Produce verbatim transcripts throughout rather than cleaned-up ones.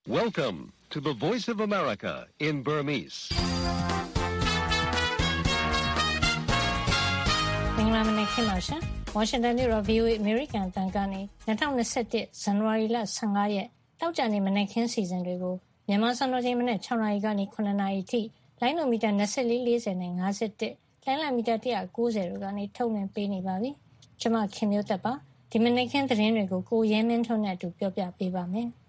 Welcome to the Voice of America in Burmese. မင်္ဂလာမနက်ခင်းပါရှင်။ Washington မြို့တော် ဗွီအိုအေ American အသံကနေ၂၀၂၁ ဇန်နဝါရီလ၁၅ရက်တောက်ကြနေ့မနက်ခင်းစီစဉ်တွေကိုမြန်မာစံတော်ချိန်မနက်၆နာရီကနေ၇နာရီအထိလိုင်းနိုမီတာ၂၄ ၄၀နဲ့၅၁လိုင်းလမီတာ၁၉၀တို့ကနေထုတ်လွှင့်ပေးနေပါပြီ။ကျွန်မခင်မျိုးသက်ပါ။ဒီမနက်ခင်းသတင်းတွေကိုကိုရဲမင်းထွန်းနဲ့အတူပြောပြပေးပါမယ်။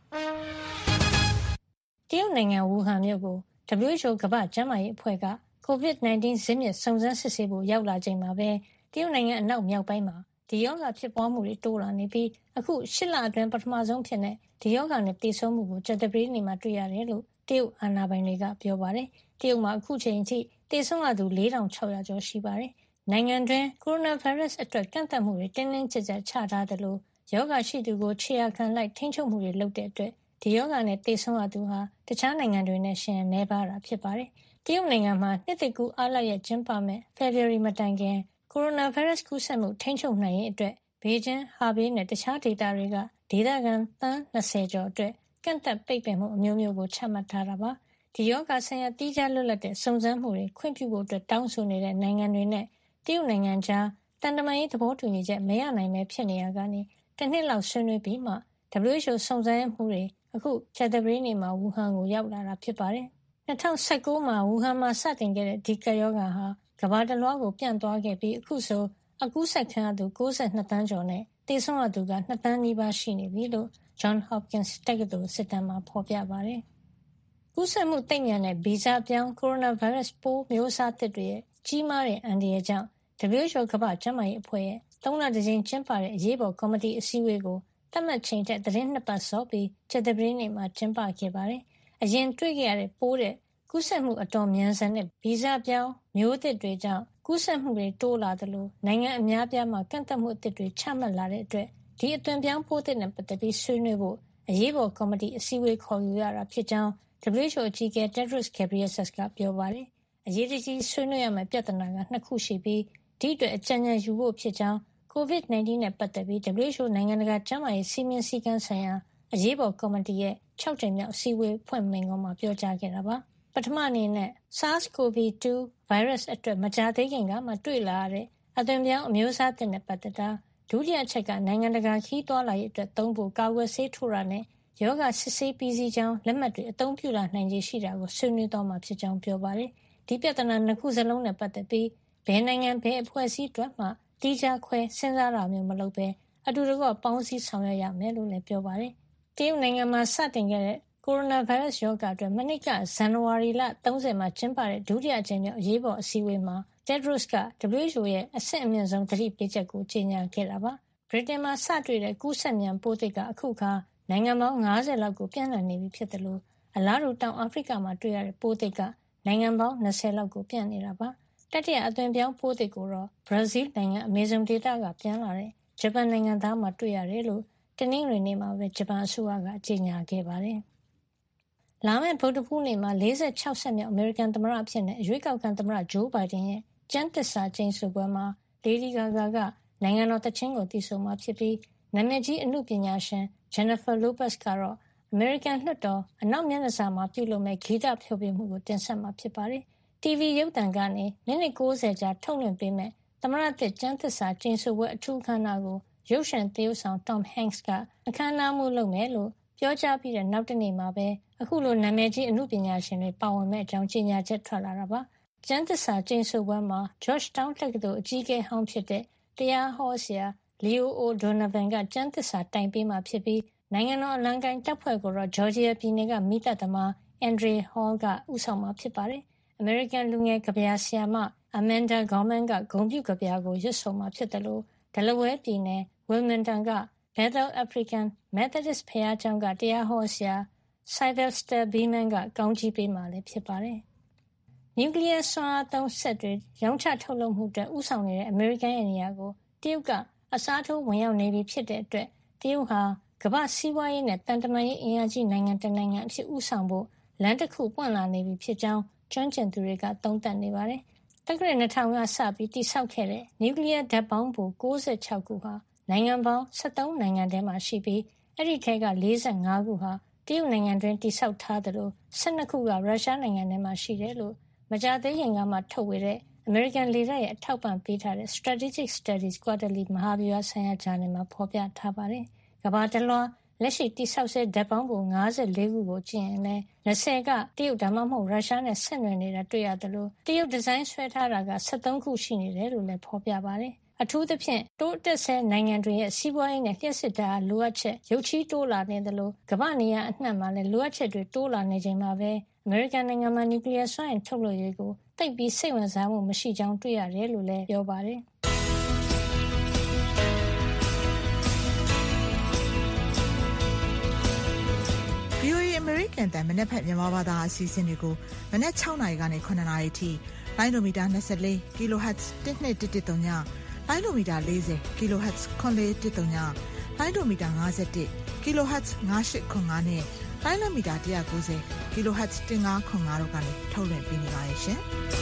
တရုတ်နိုင်ငံဝူဟန်မြို့ကို W H O ကမ္ဘာ့ကျန်းမာရေးအဖွဲ့က ကိုဗစ် ၁၉ ဇစ်မြစ်စုံစမ်းစစ်ဆေးဖို့ရောက်လာချိန်မှာပဲတရုတ်နိုင်ငံအနောက်မြောက်ပိုင်းမှာဒီရောဂါဖြစ်ပွားမှုတွေတိုးလာနေပြီးအခုရှစ်လအတွင်းပထမဆုံးဖြစ်တဲ့ဒီရောဂါနဲ့သေဆုံးမှုကိုကြာသပတေးနေ့မှာတွေ့ရတယ်လို့တရုတ်အာဏာပိုင်တွေကပြောပါတယ်။တရုတ်မှာအခုချိန်ထိသေဆုံးရသူ၄ထောင်၆ရာကျော်ရှိပါတယ်။နိုင်ငံတွင်းကိုရိုနာဗိုင်းရပ်စ်အတွက်ကန့်သတ်မှုတွေတင်းတင်းကျပ်ကျပ်ချထားသလိုရောဂါရှိသူကိုခြေရာခံလိုက်ထိန်းချုပ်မှုတွေလုပ်တဲ့အတွက်ဒီရောဂါနဲ့သေဆုံးရသူဟာတခြားနိုင်ငံတွေနဲ့ရှင်နည်းပါးတာဖြစ်ပါတယ်။တရုတ်နိုင်ငံမှာနှစ်သိကူအားလပ်ရက်ကျင်းပမဲ့ February မတိုင်ခင်ကိုရိုနာဗိုင်းရပ်စ်ကူးစက်မှုထိန်းချုပ်နိုင်ရေးအတွက်ဘေကျင်းဟာဘေးနဲ့တခြားဒေသတွေကဒေသခံသန်း၂၀ကျော်အတွက်ကန့်သတ်ပိတ်ပင်မှုအမျိုးမျိုးကိုချမှတ်ထားတာပါ။ဒီရောဂါဆိုင်ရာတိကျလွတ်လပ်တဲ့စုံစမ်းမှုတွေခွင့်ပြုဖို့အတွက်တောင်းဆိုနေတဲ့နိုင်ငံတွေနဲ့တရုတ်နိုင်ငံကြားတန်တမာရေးသဘောတူညီချက်မရနိုင်ပဲဖြစ်နေရကနေတနှစ်လောက်ဆွေးနွေးပြီးမှ W H O စုံစမ်းမှုတွေအခုကြာသပတေးနေ့မှာဝူဟန်ကိုရောက်လာတာဖြစ်ပါတယ်။၂၀၁၉မှာဝူဟန်မှာစတင်ခဲ့တဲ့ဒီကပ်ရောဂါဟာကမ္ဘာတလွှားကိုပြန့်သွားခဲ့ပြီးအခုဆိုအကူးစက်ခံရသူ၉၂သန်းကျော်နဲ့သေဆုံးရသူက၂သန်းနီးပါးရှိနေပြီလို့ Johns Hopkins တက္ကသိုလ်စစ်တမ်းမှာဖော်ပြပါတယ်။ကူးစက်မှုသိပ်မြန်တဲ့ဗီဇပြောင်းကိုရိုနာဗိုင်းရပ်စ်ပိုးမျိုးစားသစ်တွေရဲ့ကြီးမားတဲ့အန္တရာယ်ကြောင့် W H O ကမ္ဘာ့ကျန်းမာရေးအဖွဲ့ရဲ့သုံးလတစ်ကြိမ်ကျင်းပတဲ့အရေးပေါ်ကော်မတီအစည်းအဝေးကိုသတ်မှတ်ချိန်ထက်သတင်းနှစ်ပတ်စောပြီးကြာသပတေးနေ့မှာကျင်းပခဲ့ပါတယ်။အရင်တွေ့ခဲ့ရတဲ့ပိုးတဲ့ကူးစက်မှုအတော်မြန်ဆန်တဲ့ဗီဇပြောင်းမျိုးသစ်တွေကြောင့်ကူးစက်မှုတွေတိုးလာသလိုနိုင်ငံအများပြားမှာကန့်သတ်မှုအသစ်တွေချမှတ်လာတဲ့အတွက်ဒီအသွင်ပြောင်းပိုးသစ်နဲ့ပတ်သက်ပြီးဆွေးနွေးဖို့အရေးပေါ်ကော်မတီအစည်းအဝေးခေါ်ယူရတာဖြစ်ကြောင်း W H O အကြီးအကဲ Tedros Ghebreyesus ကပြောပါတယ်။အရေးတကြီးဆွေးနွေးရမယ့်ပြဿနာကနှစ်ခုရှိပြီးဒီအတွက်အကြံဉာဏ်ယူဖို့ဖြစ်ကြောင်းကိုဗစ် ၁၉ နဲ့ပတ်သက်ပြီး W H O နိုင်ငံတကာကျန်းမာရေးစည်းမျဉ်းစည်းကမ်းဆိုင်ရာအရေးပေါ်ကော်မတီရဲ့၆ကြိမ်မြောက်အစည်းအဝေးဖွင့်မိန့်ခွန်းမှာပြောကြားခဲ့တာပါ။ပထမအနေနဲ့ SARS-C o V ၂ ဗိုင်းရပ်စ်အတွက်မကြာသေးခင်ကမှတွေ့လာရတဲ့အသွင်ပြောင်းအမျိုးအစားသစ်နဲ့ပတ်သက်တာဒုတိယအချက်ကနိုင်ငံတကာခရီးသွားလာရေးအတွက်သုံးဖို့ကာကွယ်ဆေးထိုးတာနဲ့ရောဂါစစ်ဆေးပြီးစီးကြောင်းလက်မှတ်တွေအသုံးပြုလာနိုင်ခြေရှိတာကိုဆွေးနွေးသွားမှာဖြစ်ကြောင်းပြောပါတယ်။ဒီပြဿနာနှစ်ခုစလုံးနဲ့ပတ်သက်ပြီးဘယ်နိုင်ငံဘယ်အဖွဲ့အစည်းအတွက်မှတိကျခွဲစဉ်းစားတာမျိုးမလုပ်ဘဲအတူတကွပေါင်းစည်းဆောင်ရွက်ရမယ်လို့လည်းပြောပါတယ်။တရုတ်နိုင်ငံမှာစတင်ခဲ့တဲ့ကိုရိုနာဗိုင်းရပ်စ်ရောဂါအတွက်မနှစ်ကဇန်နဝါရီလ၃၀မှာကျင်းပတဲ့ဒုတိယအကြိမ်မြောက်အရေးပေါ်အစည်းအဝေးမှာ Tedros က W H O ရဲ့အဆင့်အမြင့်ဆုံးသတိပေးချက်ကိုကြေညာခဲ့တာပါ။ဗြိတိန်မှာစတွေ့တဲ့ကူးစက်မြန်ပိုးသစ်ကအခုခါနိုင်ငံပေါင်း၅၀လောက်ကိုပြန့်နှံ့နေပြီဖြစ်တယ်လို့အလားတူတောင်အာဖရိကမှာတွေ့ရတဲ့ပိုးသစ်ကနိုင်ငံပေါင်း၂၀လောက်ကိုပြန့်နေတာပါ။တတိယအသွင်ပြောင်းပိုးသစ်ကိုတော့ဘရာဇီးနိုင်ငံအမေဇုံဒေသကပြန်လာတဲ့ဂျပန်နိုင်ငံသားမှာတွေ့ရတယ်လို့တနင်္ဂနွေနေ့မှာပဲဂျပန်အစိုးရကကြေညာခဲ့ပါတယ်။လာမယ့်ဗုဒ္ဓဟူးနေ့မှာ၄၆ဆက်မြောက်အမေရိကန်သမ္မတအဖြစ်နဲ့အရွေးကောက်ခံသမ္မတဂျိုးဘိုင်ဒန်ရဲ့ကျမ်းသစ္စာကျိန်ဆိုပွဲမှာ Lady Gaga ကနိုင်ငံတော်သီချင်းကိုသီဆိုမှာဖြစ်ပြီးနာမည်ကြီးအနုပညာရှင် Jennifer Lopez ကတော့အမေရိကန်လွှတ်တော်အနောက်မျက်နှာစာမှာပြုလုပ်မယ့်ဂီတဖျော်ဖြေမှုကိုတင်ဆက်မှာဖြစ်ပါတယ်။ တီဗီရုပ်သံကနေမိနစ်၉၀ကြာထုတ်လွှင့်ပေးမယ့်သမ္မတသစ်ကျမ်းသစ္စာကျိန်ဆိုပွဲအထူးအခမ်းအနားကိုရုပ်ရှင်သရုပ်ဆောင် Tom Hanks ကအခမ်းအနားမှူးလုပ်မယ်လို့ပြောကြားပြီးတဲ့နောက်တနေ့မှာပဲအခုလိုနာမည်ကြီးအနုပညာရှင်တွေပါဝင်မယ့်အကြောင်းကြေညာချက်ထွက်လာတာပါ။ကျမ်းသစ္စာကျိန်ဆိုပွဲမှာ Georgetown တက္ကသိုလ်အကြီးအကဲဟောင်းဖြစ်တဲ့တရားဟောဆရာ Leo O'Donovan ကကျမ်းသစ္စာတိုင်ပေးမှာဖြစ်ပြီးနိုင်ငံတော်အလံကိုင်တပ်ဖွဲ့ကိုတော့ Georgia ပြည်နယ်ကမီးသတ်သမား Andre Hall ကဦးဆောင်မှာဖြစ်ပါတယ်။ အမေရိကန်လူငယ်ကဗျာဆရာမ Amanda Gorman ကဂုဏ်ပြုကဗျာကိုရွတ်ဆိုမှာဖြစ်တယ်လို့ Delaware ပြည်နယ် Wilmington က Bethel African Methodist ဘုရားကျောင်းကတရားဟောဆရာ Sylvester Beeman ကကောင်းချီးပေးမှာလည်းဖြစ်ပါတယ်။နျူကလ িয়ার စွမ်းအားသုံးစက်တွေရောင်းချထုတ်လုပ်မှုအတွက်ဦးဆောင်နေတဲ့အမေရိကန်ရဲ့နေရာကိုတရုတ်ကအစားထိုးဝင်ရောက်နေပြီဖြစ်တဲ့အတွက်တရုတ်ဟာကမ္ဘာ့စီးပွားရေးနဲ့တန်တမာရေးအင်အားကြီးနိုင်ငံတစ်နိုင်ငံအဖြစ်ဦးဆောင်ဖို့လမ်းတစ်ခုပွင့်လာနေပြီဖြစ်ကြောင်းကျွမ်းကျင်သူတွေကသုံးသပ်နေပါတယ်။တက္ကရာ၂၀၀၀ကစပြီးတိစောက်ခဲ့တဲ့နျူကလ িয়ার ဓာတ်ပေါင်းဖို၉၆ခုဟာနိုင်ငံပေါင်း၁၃နိုင်ငံထဲမှာရှိပြီးအဲ့ဒီထဲက၄၅ခုဟာတရုတ်နိုင်ငံတွင်တည်ဆောက်ထားသလို၁၂ခုကရုရှားနိုင်ငံထဲမှာရှိတယ်လို့မကြာသေးခင်ကမှထုတ်ဝေတဲ့အမေရိကန်လေတပ်ရဲ့အထောက်ပံ့ပေးထားတဲ့ Strategic Studies Quarterly မဟာဗျူဟာဆိုင်ရာဂျာနယ်မှာဖော်ပြထားပါတယ်။ကမ္ဘာတလွှားလက်ရှိတည်ဆောက်ဆဲဓာတ်ပေါင်းပုံ၅၄ခုကိုကြည့်ရင်လည်း၂၀ကတရုတ်ဒါမှမဟုတ်ရုရှားနဲ့ဆက်နွယ်နေတာတွေ့ရသလိုတရုတ်ဒီဇိုင်းဆွဲထားတာက၁၃ခုရှိနေတယ်လို့လည်းဖော်ပြပါတယ်။အထူးသဖြင့်တိုးတက်ဆဲနိုင်ငံတွေရဲ့စီးပွားရေးနဲ့လျှက်စစ်ဓာတ်လိုအပ်ချက်ရုတ်ချည်းတိုးလာနေသလိုကမ္ဘာနေရာအနှံ့မှာလည်းလိုအပ်ချက်တွေတိုးလာနေချိန်မှာပဲအမေရိကန်နိုင်ငံမှာနျူကလ িয়ার စွမ်းအင်ထုတ်လုပ်ရေးကိုသိပ်ပြီးစိတ်ဝင်စားမှုမရှိကြောင်းတွေ့ရတယ်လို့လည်းပြောပါတယ်။ဗွီအိုအေ American တန်မနက်ဖြန်မြန်မာဘာသာအစီအစဉ်တွေကိုမနက်၆နာရီကနေ၇နာရီထိလိုင်းဒိုမီတာ၂၄ kilohertz တစ်နှစ်တစ်တစ်သုံးညလိုင်းဒိုမီတာ၄၀ kilohertz ခွန်လေးတစ်သုံးညလိုင်းဒိုမီတာ၅၁ kilohertz ၅၈ခွန်၅နဲ့လိုင်းဒိုမီတာ၁၉၀ kilohertz ၁၅ခွန်၅တို့ကနေထုတ်လွှင့်ပေးနေပါတယ်ရှင်။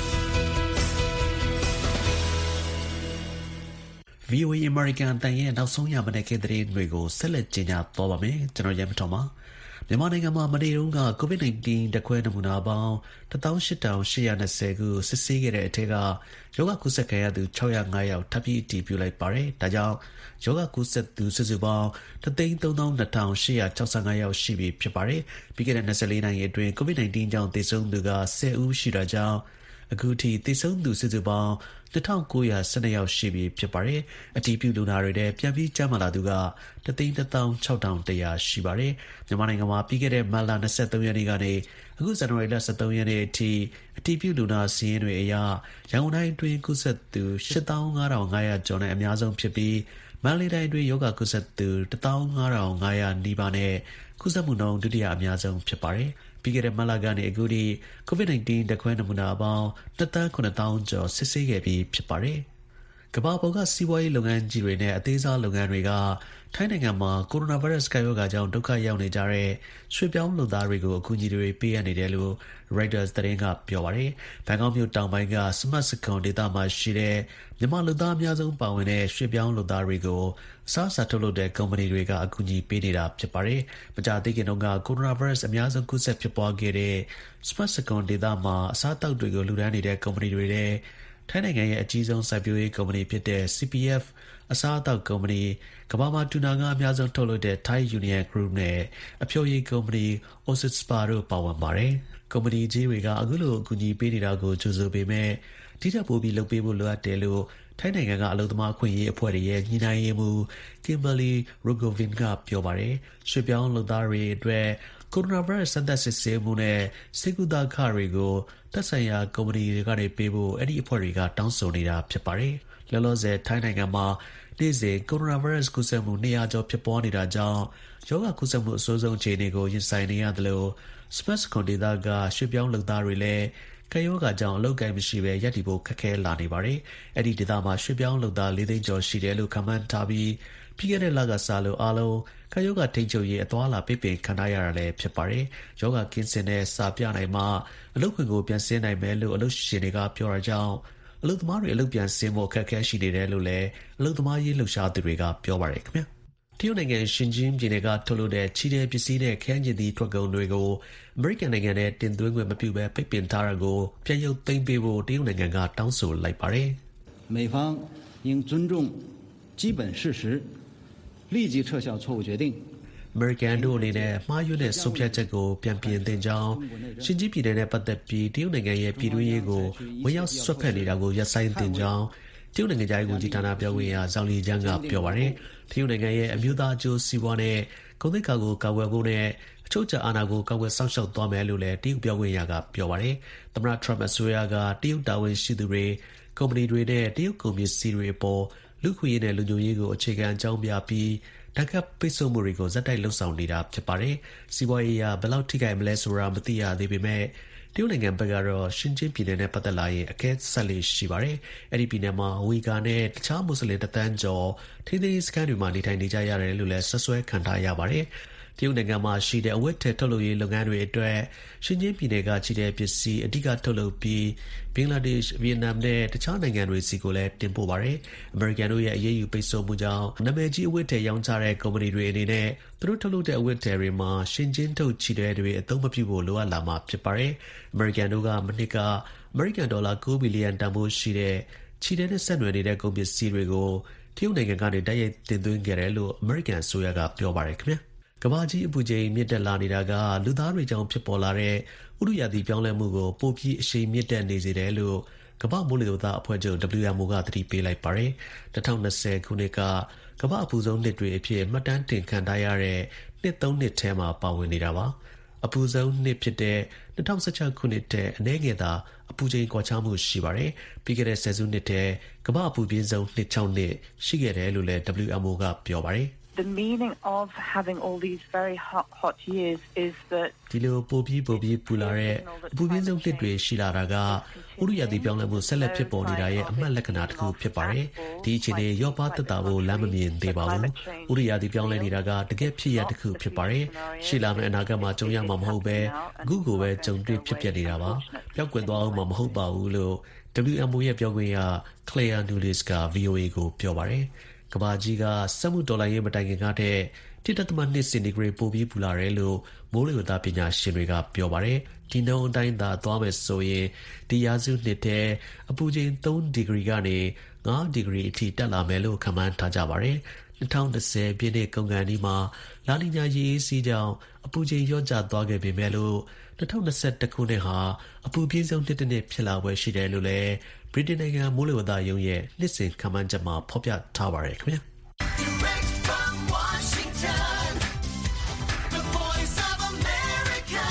ဗီအိုအေ American တန်ရဲ့နောက်ဆုံးရမနေ့ကသတင်းတွေကိုဆက်လက်ကြေညာသွားပါမယ်ကျွန်တော်ရဲမတော်ပါမြန်မာနိုင်ငံမှာမနေ့တုန်းက ကိုဗစ် ၁၉ ဓာတ်ခွဲနမူနာပေါင်း၁၈,၈၂၀ ခုစစ်ဆေးခဲ့တဲ့အထက်ကရောဂါကူးစက်ခံရသူ၆၀၅ယောက်ထပ်ပြီးအတည်ပြုလိုက်ပါတယ်။ဒါကြောင့်ရောဂါကူးစက်သူစုစုပေါင်း၁၃၂,၈၆၅ ယောက်ရှိပြီဖြစ်ပါတယ်။ပြီးခဲ့တဲ့၂၄နာရီအတွင်းကိုဗစ် ၁၉ ကြောင့်သေဆုံးသူက၁၀ဦးရှိတာကြောင့်အခုထိသေဆုံးသူစုစုပေါင်း၂,၉၁၂ ယောက်ရှိပြီဖြစ်ပါတယ်။အတည်ပြုလူနာတွေနဲ့ပြန်ပြီးကျန်းမာလာသူက၁၁၆,၁၀၀ ရှိပါတယ်။မြန်မာနိုင်ငံမှာပြီးခဲ့တဲ့မတ်လ၂၃ရက်နေ့ကနေအခုဇန်နဝါရီလ၁၃ရက်နေ့အထိအတည်ပြုလူနာစာရင်းတွေအရရန်ကုန်တိုင်းအတွင်းကူးစက်သူ၈၅,၅၀၀ ကျော်နဲ့အများဆုံးဖြစ်ပြီးမန္တလေးတိုင်းအတွင်းရောဂါကူးစက်သူ၁၅,၅၀၀ နီးပါးနဲ့ကူးစက်မှုနှုန်းဒုတိယအများဆုံးဖြစ်ပါတယ်။ပြီးခဲ့တဲ့မတ်လကနေအခုထိကိုဗစ် ၁၉ ဓာတ်ခွဲနမူနာပေါင်း၂သန်း၇သောင်းကျော်စစ်ဆေးခဲ့ပြီးဖြစ်ပါတယ်။ကမ္ဘာပေါ်ကစီးပွားရေးလုပ်ငန်းကြီးတွေနဲ့အသေးစားလုပ်ငန်းတွေကထိုင်းနိုင်ငံမှာကိုရိုနာဗိုင်းရပ်စ်ကပ်ရောဂါကြောင့်ဒုက္ခရောက်နေကြတဲ့ရွှေ့ပြောင်းလုပ်သားတွေကိုအကူအညီတွေပေးအပ်နေတယ်လို့ Reuters သတင်းကပြောပါတယ်။ဘန်ကောက်မြို့တောင်ပိုင်းကစမတ်စကွန်ဒေသမှာရှိတဲ့မြန်မာလုပ်သားအများဆုံးပါဝင်တဲ့ရွှေ့ပြောင်းလုပ်သားတွေကိုအစားအစာထုတ်လုပ်တဲ့ကုမ္ပဏီတွေကအကူအညီပေးနေတာဖြစ်ပါတယ်။မကြာသေးခင်တုန်းကကိုရိုနာဗိုင်းရပ်စ်အများဆုံးကူးစက်ဖြစ်ပွားခဲ့တဲ့စမတ်စကွန်ဒေသမှာအစားအသောက်တွေကိုလှူဒါန်းနေတဲ့ကုမ္ပဏီတွေတဲ့ထိုင်းနိုင်ငံရဲ့အကြီးဆုံးစိုက်ပျိုးရေးကုမ္ပဏီဖြစ်တဲ့ စီ ပီ အက်ဖ် အစားအသောက်ကုမ္ပဏီကမ္ဘာမှာတူနာငါးအများဆုံးထုတ်လုပ်တဲ့ Thai Union Group နဲ့အဖျော်ရည်ကုမ္ပဏီ Osit Spa တို့ပါဝင်ပါတယ်။ကုမ္ပဏီကြီးတွေကအခုလိုအကူအညီပေးနေတာကိုကြိုဆိုပေမဲ့ဒီထက်ပိုပြီးလုပ်ပေးဖို့လိုအပ်တယ်လို့ထိုင်းနိုင်ငံကအလုပ်သမားအခွင့်အရေးအဖွဲ့တွေရဲ့ညှိနှိုင်းရေးမှူး Kimberly Rogovin ကပြောပါတယ်။ရွှေ့ပြောင်းလုပ်သားတွေအတွက်ကိုရိုနာဗိုင်းရပ်စ်စမ်းသပ်စစ်ဆေးမှုနဲ့ဆေးကုသခတွေကိုသက်ဆိုင်ရာကုမ္ပဏီတွေကနေပေးဖို့အဲ့ဒီအဖွဲ့တွေကတောင်းဆိုနေတာဖြစ်ပါတယ်။လောလောဆယ်ထိုင်းနိုင်ငံမှာနေ့စဉ်ကိုရိုနာဗိုင်းရပ်စ်ကူးစက်မှု၂၀၀ကျော်ဖြစ်ပွားနေတာကြောင့်ရောဂါကူးစက်မှုအဆိုးဆုံးအခြေအနေကိုရင်ဆိုင်နေရသလိုစပတ်စကွန်ဒေသကရွှေ့ပြောင်းလုပ်သားတွေလည်းကပ်ရောဂါကြောင့်အလုပ်ကိုင်မရှိဘဲရပ်တည်ဖို့ခက်ခဲလာနေပါတယ်။အဲ့ဒီဒေသမှာရွှေ့ပြောင်းလုပ်သား၄သိန်းကျော်ရှိတယ်လို့ခန့်မှန်းထားပြီးပြီးခဲ့တဲ့လကစလို့အားလုံးကပ်ရောဂါထိန်းချုပ်ရေးအသွားအလာပိတ်ပင်ခံထားရတာလည်းဖြစ်ပါတယ်။ရောဂါကင်းစင်တဲ့စာပြနိုင်မှအလုပ်ခွင်ကိုပြန်ဆင်းနိုင်မယ်လို့အလုပ်ရှင်တွေကပြောတာကြောင့်အလုပ်သမားတွေအလုပ်ပြန်ဆင်းဖို့အခက်အခဲရှိနေတယ်လို့လည်းအလုပ်သမားရေးလှုပ်ရှားသူတွေကပြောပါတယ်ခင်ဗျာ။တရုတ်နိုင်ငံရှင်ကျင်းပြည်နယ်ကထုတ်လုပ်တဲ့ချီတဲ့ပစ္စည်းနဲ့ခရမ်းကျင်သီးထွက်ကုန်တွေကိုအမေရိကန်နိုင်ငံနဲ့တင်သွင်းခွင့်မပြုဘဲပိတ်ပင်ထားတာကိုပြန်ရုပ်သိမ်းပေးဖို့တရုတ်နိုင်ငံကတောင်းဆိုလိုက်ပါတယ်။美方应尊重基本事实，立即撤销错误决定。 အမေရိကန်တို့အနေနဲ့မှားယွင်းတဲ့ဆုံးဖြတ်ချက်ကိုပြန်ပြင်သင့်ကြောင်းရှင်ကျင်းပြည်နယ်နဲ့ပတ်သက်ပြီးတရုတ်နိုင်ငံရဲ့ပြည်တွင်းရေးကိုဝင်ရောက်ဆွတ်ဖက်နေတာကိုရပ်ဆိုင်းသင့်ကြောင်းတရုတ်နိုင်ငံသားရေးဝန်ကြီးဌာနပြောခွင့်ရဇောင်လီကျန်းကပြောပါတယ်။တရုတ်နိုင်ငံရဲ့အမျိုးသားအကျိုးစီးပွားနဲ့ကုန်သိက္ခာကိုကာကွယ်ဖို့နဲ့အချုပ်အခြာအာဏာကိုကာကွယ်စောင့်ရှောက်သွားမယ်လို့လည်းတရုတ်ပြောခွင့်ရကပြောပါတယ်။သမ္မတထရမ့်အစိုးရကတရုတ်တာဝန်ရှိသူတွေကုမ္ပဏီတွေနဲ့တရုတ်ကုန်ပစ္စည်းတွေအပေါ်လူ့ခွင့်ရေးနဲ့လူမျိုးရေးကိုအခြေခံအကြောင်းပြပြီးဓာတ်ကပ်ပိတ်ဆို့မှုတွေကိုဇက်တိုက်လှုပ်ဆောင်နေတာဖြစ်ပါတယ်။စီးပွားရေးအရဘယ်လောက်ထိခိုက်မလဲဆိုတာမသိရသေးပေမဲ့တရုတ်နိုင်ငံဘက်ကတော့ရှင်ကျင်းပြည်နယ်နဲ့ပတ်သက်လာရင်အကဲဆက်လေးရှိပါတယ်။အဲ့ဒီပြည်နယ်မှာဝီဂါနဲ့တခြားမွတ်စလင်တသန်းကျော်ထိန်းသိမ်းရေးစခန်းတွေမှာနေထိုင်နေကြရတယ်လို့လည်းဆွဆွဲခံထားရပါတယ်။တရုတ်နိုင်ငံမှာရှိတဲ့အဝတ်ထည်ထုတ်လုပ်ရေးလုပ်ငန်းတွေအတွက်ရှင်ကျင်းပြည်နယ်ကကြီးတဲ့ပစ္စည်းအဓိကထုတ်လုပ်ပြီးဘင်္ဂလားဒေ့ရှ်၊ဗီယက်နမ်နဲ့တခြားနိုင်ငံတွေစီကိုလည်းတင်ပို့ပါတယ်။အမေရိကန်တို့ရဲ့အရေးယူပိတ်ဆို့မှုကြောင့်နာမည်ကြီးအဝတ်ထည်ရောင်းချတဲ့ကုမ္ပဏီတွေအနေနဲ့သူတို့ထုတ်လုပ်တဲ့အဝတ်ထည်တွေမှာရှင်ကျင်းထုတ်ချည်တွေအသုံးမပြုဖို့လိုအပ်လာမှာဖြစ်ပါတယ်။အမေရိကန်တို့ကမနှစ်ကအမေရိကန်ဒေါ်လာ၉ဘီလီယံတန်ဖိုးရှိတဲ့ချည်နဲ့ဆက်နွယ်နေတဲ့ကုန်ပစ္စည်းတွေကိုတရုတ်နိုင်ငံကနေတိုက်ရိုက်တင်သွင်းခဲ့တယ်လို့အမေရိကန်အစိုးရကပြောပါတယ်ခင်ဗျာ။ကမ္ဘာကြီးအပူချိန်မြင့်တက်လာနေတာကလူသားတွေကြောင့်ဖြစ်ပေါ်လာတဲ့ဥတုရာသီပြောင်းလဲမှုကိုပိုပြီးအရှိန်မြင့်တက်နေစေတယ်လို့ကမ္ဘာမိုးလေဝသအဖွဲ့ချုပ် W M O ကသတိပေးလိုက်ပါတယ်။၂၀၂၀ခုနှစ်ကကမ္ဘာအပူဆုံးနှစ်တွေအဖြစ်မှတ်တမ်းတင်ခံထားရတဲ့နှစ်သုံးနှစ်ထဲမှာပါဝင်နေတာပါ။အပူဆုံးနှစ်ဖြစ်တဲ့၂၀၁၆ခုနှစ်ထဲအနည်းငယ်သာအပူချိန်ကွာခြားမှုရှိပါတယ်။ပြီးခဲ့တဲ့ဆယ်စုနှစ်ထဲကမ္ဘာအပူပြင်းဆုံးနှစ်၆နှစ်ရှိခဲ့တယ်လို့လည်း W M O ကပြောပါတယ်။ The meaning of having all these very hot, hot years is that ဒီလိုပိုပြီးပိုပြီးပူလာတဲ့အပူပြင်းဆုံးနှစ်တွေရှိလာတာကဥတုရာသီပြောင်းလဲမှုဆက်လက်ဖြစ်ပေါ်နေတာရဲ့အမှတ်လက္ခဏာတစ်ခုဖြစ်ပါတယ်။ဒီအခြေအနေရောပါသက်သာဖို့လမ်းမမြင်သေးပါဘူး။ဥတုရာသီပြောင်းလဲနေတာကတကယ်ဖြစ်ရတစ်ခုဖြစ်ပါတယ်။ရှိလာမယ့်အနာဂတ်မှာကြုံရမှာမဟုတ်ပဲအခုကိုပဲကြုံတွေ့ဖြစ်ပျက်နေတာပါ။ပျောက်ကွယ်သွားအောင်မှာမဟုတ်ပါဘူးလို့ W M O ရဲ့ပြောခွင့်ရ Claire Nulis က V O A ကိုပြောပါတယ်။ကမ္ဘာကြီးကစက်မှုဒေါ်လာရေးမတိုင်ခင်ကတည်းက တစ်ဒသမနှစ်စင်တီဂရိတ်ပိုပြီးပူလာတယ်လို့မိုးလေဝသပညာရှင်တွေကပြောပါတယ်။ဒီနှုန်းအတိုင်းသာသွားမယ်ဆိုရင်ဒီရာစုနှစ်ထဲအပူချိန်၃ဒီဂရီကနေ၅ဒီဂရီအထိတက်လာမယ်လို့ခန့်မှန်းထားကြပါတယ်။၂၀၂၀ပြည့်နှစ်ကုန်ခါနီးမှာလာနီညာရေအေးစီးကြောင့်အပူချိန်လျော့ကျသွားခဲ့ပေမဲ့လို့၂၀၂၁ခုနှစ်ဟာအပူပြင်းဆုံးနှစ်တစ်နှစ်ဖြစ်လာပွဲရှိတယ်လို့လည်းဗြိတိန်နိုင်ငံမိုးလေဝသရုံးရဲ့နှစ်စဉ်ခန့်မှန်းချက်မှာဖော်ပြထားပါတယ်ခင်ဗျာ။ Direct from Washington, the voice of America,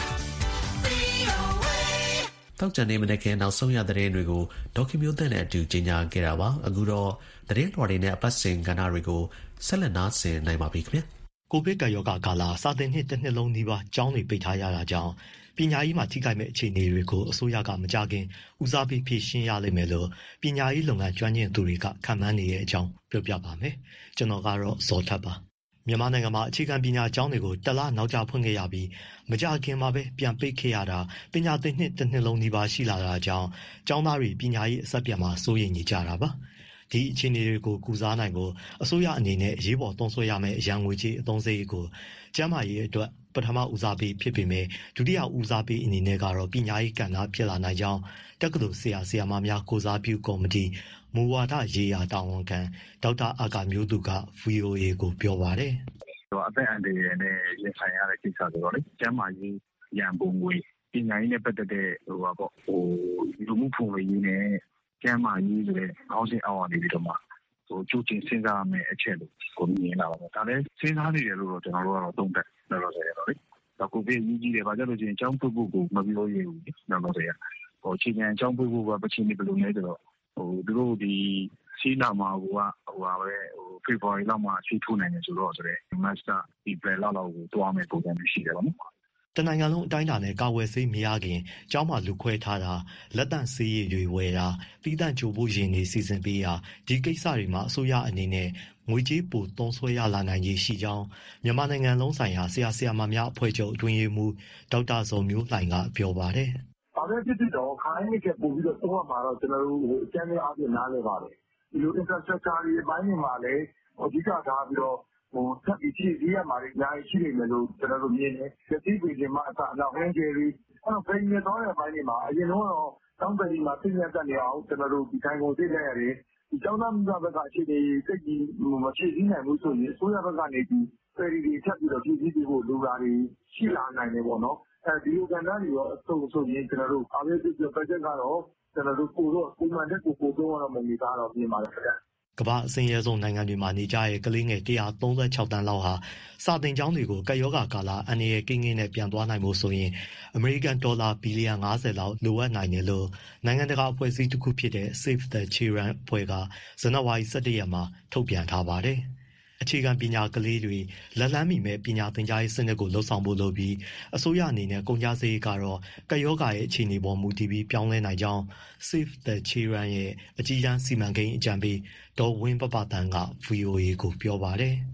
V O A တောက်ကြံနေမနေ့ကနောက်ဆုံးရသတင်းတွေကိုဒေါက်မျိုးသက်နဲ့အတူကြီးညာခဲ့တာပါအခုတော့သတင်းတော်တွေနဲ့အပတ်စဉ်ကဏ္ဍတွေကိုဆက်လက်နားဆင်နိုင်ပါပြီခင်ဗျာကိုဗစ်ကပ်ရောဂါကာလစာသင်နှစ်တစ်နှစ်လုံးနီးပါးကျောင်းတွေပိတ်ထားရတာကြောင့်ပညာရေးမှာထိခိုက်မဲ့အခြေအနေတွေကိုအစိုးရကမကြခင်ဦးစားပေးဖြည့်ရှင်းရလိမ့်မယ်လို့ပညာရေးလုပ်ငန်းကျွမ်းကျင်သူတွေကခန့်မှန်းနေတဲ့အကြောင်းပြောပြပါမယ်ကျွန်တော်ကတော့ဇော်ထက်ပါမြန်မာနိုင်ငံမှာအခြေခံပညာကျောင်းတွေကိုတလနောက်ကျဖွင့်ခဲ့ရပြီးမကြခင်မှာပဲပြန်ပိတ်ခဲ့ရတာပညာသင်နှစ်တစ်နှစ်လုံးနီးပါးရှိလာတာကြောင့်ကျောင်းသားတွေပညာရေးအဆက်ပြတ်မှာစိုးရိမ်နေကြတာပါဒီအခြေအနေတွေကိုကုစားနိုင်ဖို့အစိုးရအနေနဲ့အရေးပေါ်သုံးစွဲရမယ့်အရန်ငွေကြေးအသုံးစရိတ်ကိုကျန်းမာရေးအတွက်ပထမဦးစားပေးဖြစ်ပေမဲ့ဒုတိယဦးစားပေးအနေနဲ့ကတော့ပညာရေးကဏ္ဍဖြစ်လာနိုင်ကြောင်းတက္ကသိုလ်ဆရာဆရာမများကိုစားပြုကော်မတီမူဝါဒရေးရာတာဝန်ခံဒေါက်တာအာကာမျိုးသူက V O A ကိုပြောပါတယ်အသက်အန္တရာယ်နဲ့ရင်ဆိုင်ရတဲ့ကိစ္စဆိုတော့လေကျန်းမာရေးရန်ပုံငွေပညာရေးနဲ့ပတ်သက်တဲ့ဟိုပါပေါ့ဟိုလူမှုဖွံ့ဖြိုးရေးနဲ့ကျန်းမာရေးဆိုတဲ့ခေါင်းစဉ်အောက်ကနေပြီးတော့မှဟိုကြိုတင်စဉ်းစားမယ်အချက်လို့ကိုမြင်လာပါမယ်ဒါလည်းစဉ်းစားနေတယ်လို့တော့ကျွန်တော်တို့ကတော့သုံးသပ်လို့တော့ဆိုရတော့လေတော့ကိုဗစ်ကြီးကြီးတယ်ဘာကြောင့်လို့ချင်းအကြောင်းပုတ်ပုတ်ကိုမပြောရဘူးနော်လို့ဆိုရဟိုချိန်ပြန်အကြောင်းပုတ်ပုတ်ကပချင်းနေဘယ်လိုလဲဆိုတော့ဟိုသူတို့ဒီစီးလာမှာဟိုကဟိုပါပဲဟိုဖေဖော်ဝါရီလောက်မှာရှိထိုးနိုင်တယ်ဆိုတော့ဆိုတဲ့မတ်စတာဒီပယ်လောက်လောက်ကိုတွားမယ်ပုံစံမျိုးရှိတယ်ဗောနော်တနိုင်ငံလုံးအတိုင်းအတာနဲ့ကာဝယ်ဆေးမရခင်ကျောင်းမှာလူခွဲထားတာလက်တန့်ဆေးရည်တွေဝယ်တာပြီးတန့်ကြိုဖို့ရင်နေစီစဉ်ပေးတာဒီကိစ္စတွေမှာအစိုးရအနေနဲ့ငွေကြေးပိုသုံးစွဲရလာနိုင်ကြီးရှိကြောင်းမြန်မာနိုင်ငံလုံးဆိုင်ရာဆရာဆရာမများအဖွဲ့ချုပ်အတွင်းရေးမှူးဒေါက်တာဇော်မျိုးလှိုင်ကပြောပါတယ်။ဘာပဲဖြစ်ဖြစ်တော့ခိုင်းနေချက်ပို့ပြီးတော့သုံးရမှာတော့ကျွန်တော်တို့ဟိုအကျဉ်းလေးအပြည့်နားလဲပါတယ်။ဒီလို infrastructure တွေအပိုင်းတွေမှာလည်းအဓိကထားပြီးတော့ဟိုတက်ပြီးပြည်ကြီးရမှာတွေအများကြီးရှိနေတယ်လို့ကျွန်တော်တို့မြင်တယ်။ဒီပြည်ပြည်မှာအစအနောက်ဟန်ဂျယ်ရီအဲ့တော့ပြည်နယ်တော်တဲ့အပိုင်းတွေမှာအရင်တော့တောင်းပန်ဒီမှာသိညက်တက်နေအောင်ကျွန်တော်တို့ဒီတိုင်းကိုသိလိုက်ရတယ်။ဒီကျောင်းသားမိဘဘက်ကအခြေအနေစိတ်ကြီးမဖြည့်ဆည်းနိုင်ဘူးဆိုရင်အစိုးရဘက်ကနေဒီပယ်ရီတွေချက်ပြီးတော့ဖြည့်ဆည်းပေးဖို့လိုတာတွေရှိလာနိုင်တယ်ပေါ့နော်။အဲဒီလိုကဏ္ဍတွေရောအဆုံးဆိုရင်ကျွန်တော်တို့အားလုံးဒီဘက်ကတော့ကျွန်တော်တို့ပို့တော့ပုံမှန်တဲ့ကိုပို့တော့မှမီတာတော့ပြင်ပါလေခင်ဗျာကမ္ဘာအစင်းရဲဆုံးနိုင်ငံတွေမှာနေကြတဲ့ကလေးငယ်one hundred thirty-sixတန်းလောက်ဟာစာသင်ကျောင်းတွေကိုကပ်ရောဂါကာလအန္တရာယ်ကင်းကင်းနဲ့ပြန်သွားနိုင်ဖို့ဆိုရင်အမေရိကန်ဒေါ်လာဘီလီယံfiftyလောက်လိုအပ်နိုင်တယ်လို့နိုင်ငံတကာအဖွဲ့အစည်းတစ်ခုဖြစ်တဲ့ Save the Children အဖွဲ့ကဇန်နဝါရီseventeenရက်မှာထုတ်ပြန်ထားပါတယ်။အခြေခံပညာကလေးတွေလက်လန်းမီမဲ့ပညာသင်ကြားရေးစနစ်ကိုလှုပ်ဆောင်ဖို့လုပ်ပြီးအစိုးရအနေနဲ့ကုန်ကျစရိတ်ကတော့ကပ်ရောဂါရဲ့အခြေအနေပေါ်မူတည်ပြီးပြောင်းလဲနိုင်ကြောင်း Save the Children ရဲ့အကြီးအကဲစီမံကိန်းအကြံပေးဒေါ်ဝင်းပပတန်းက V O A ကိုပြောပါတယ်။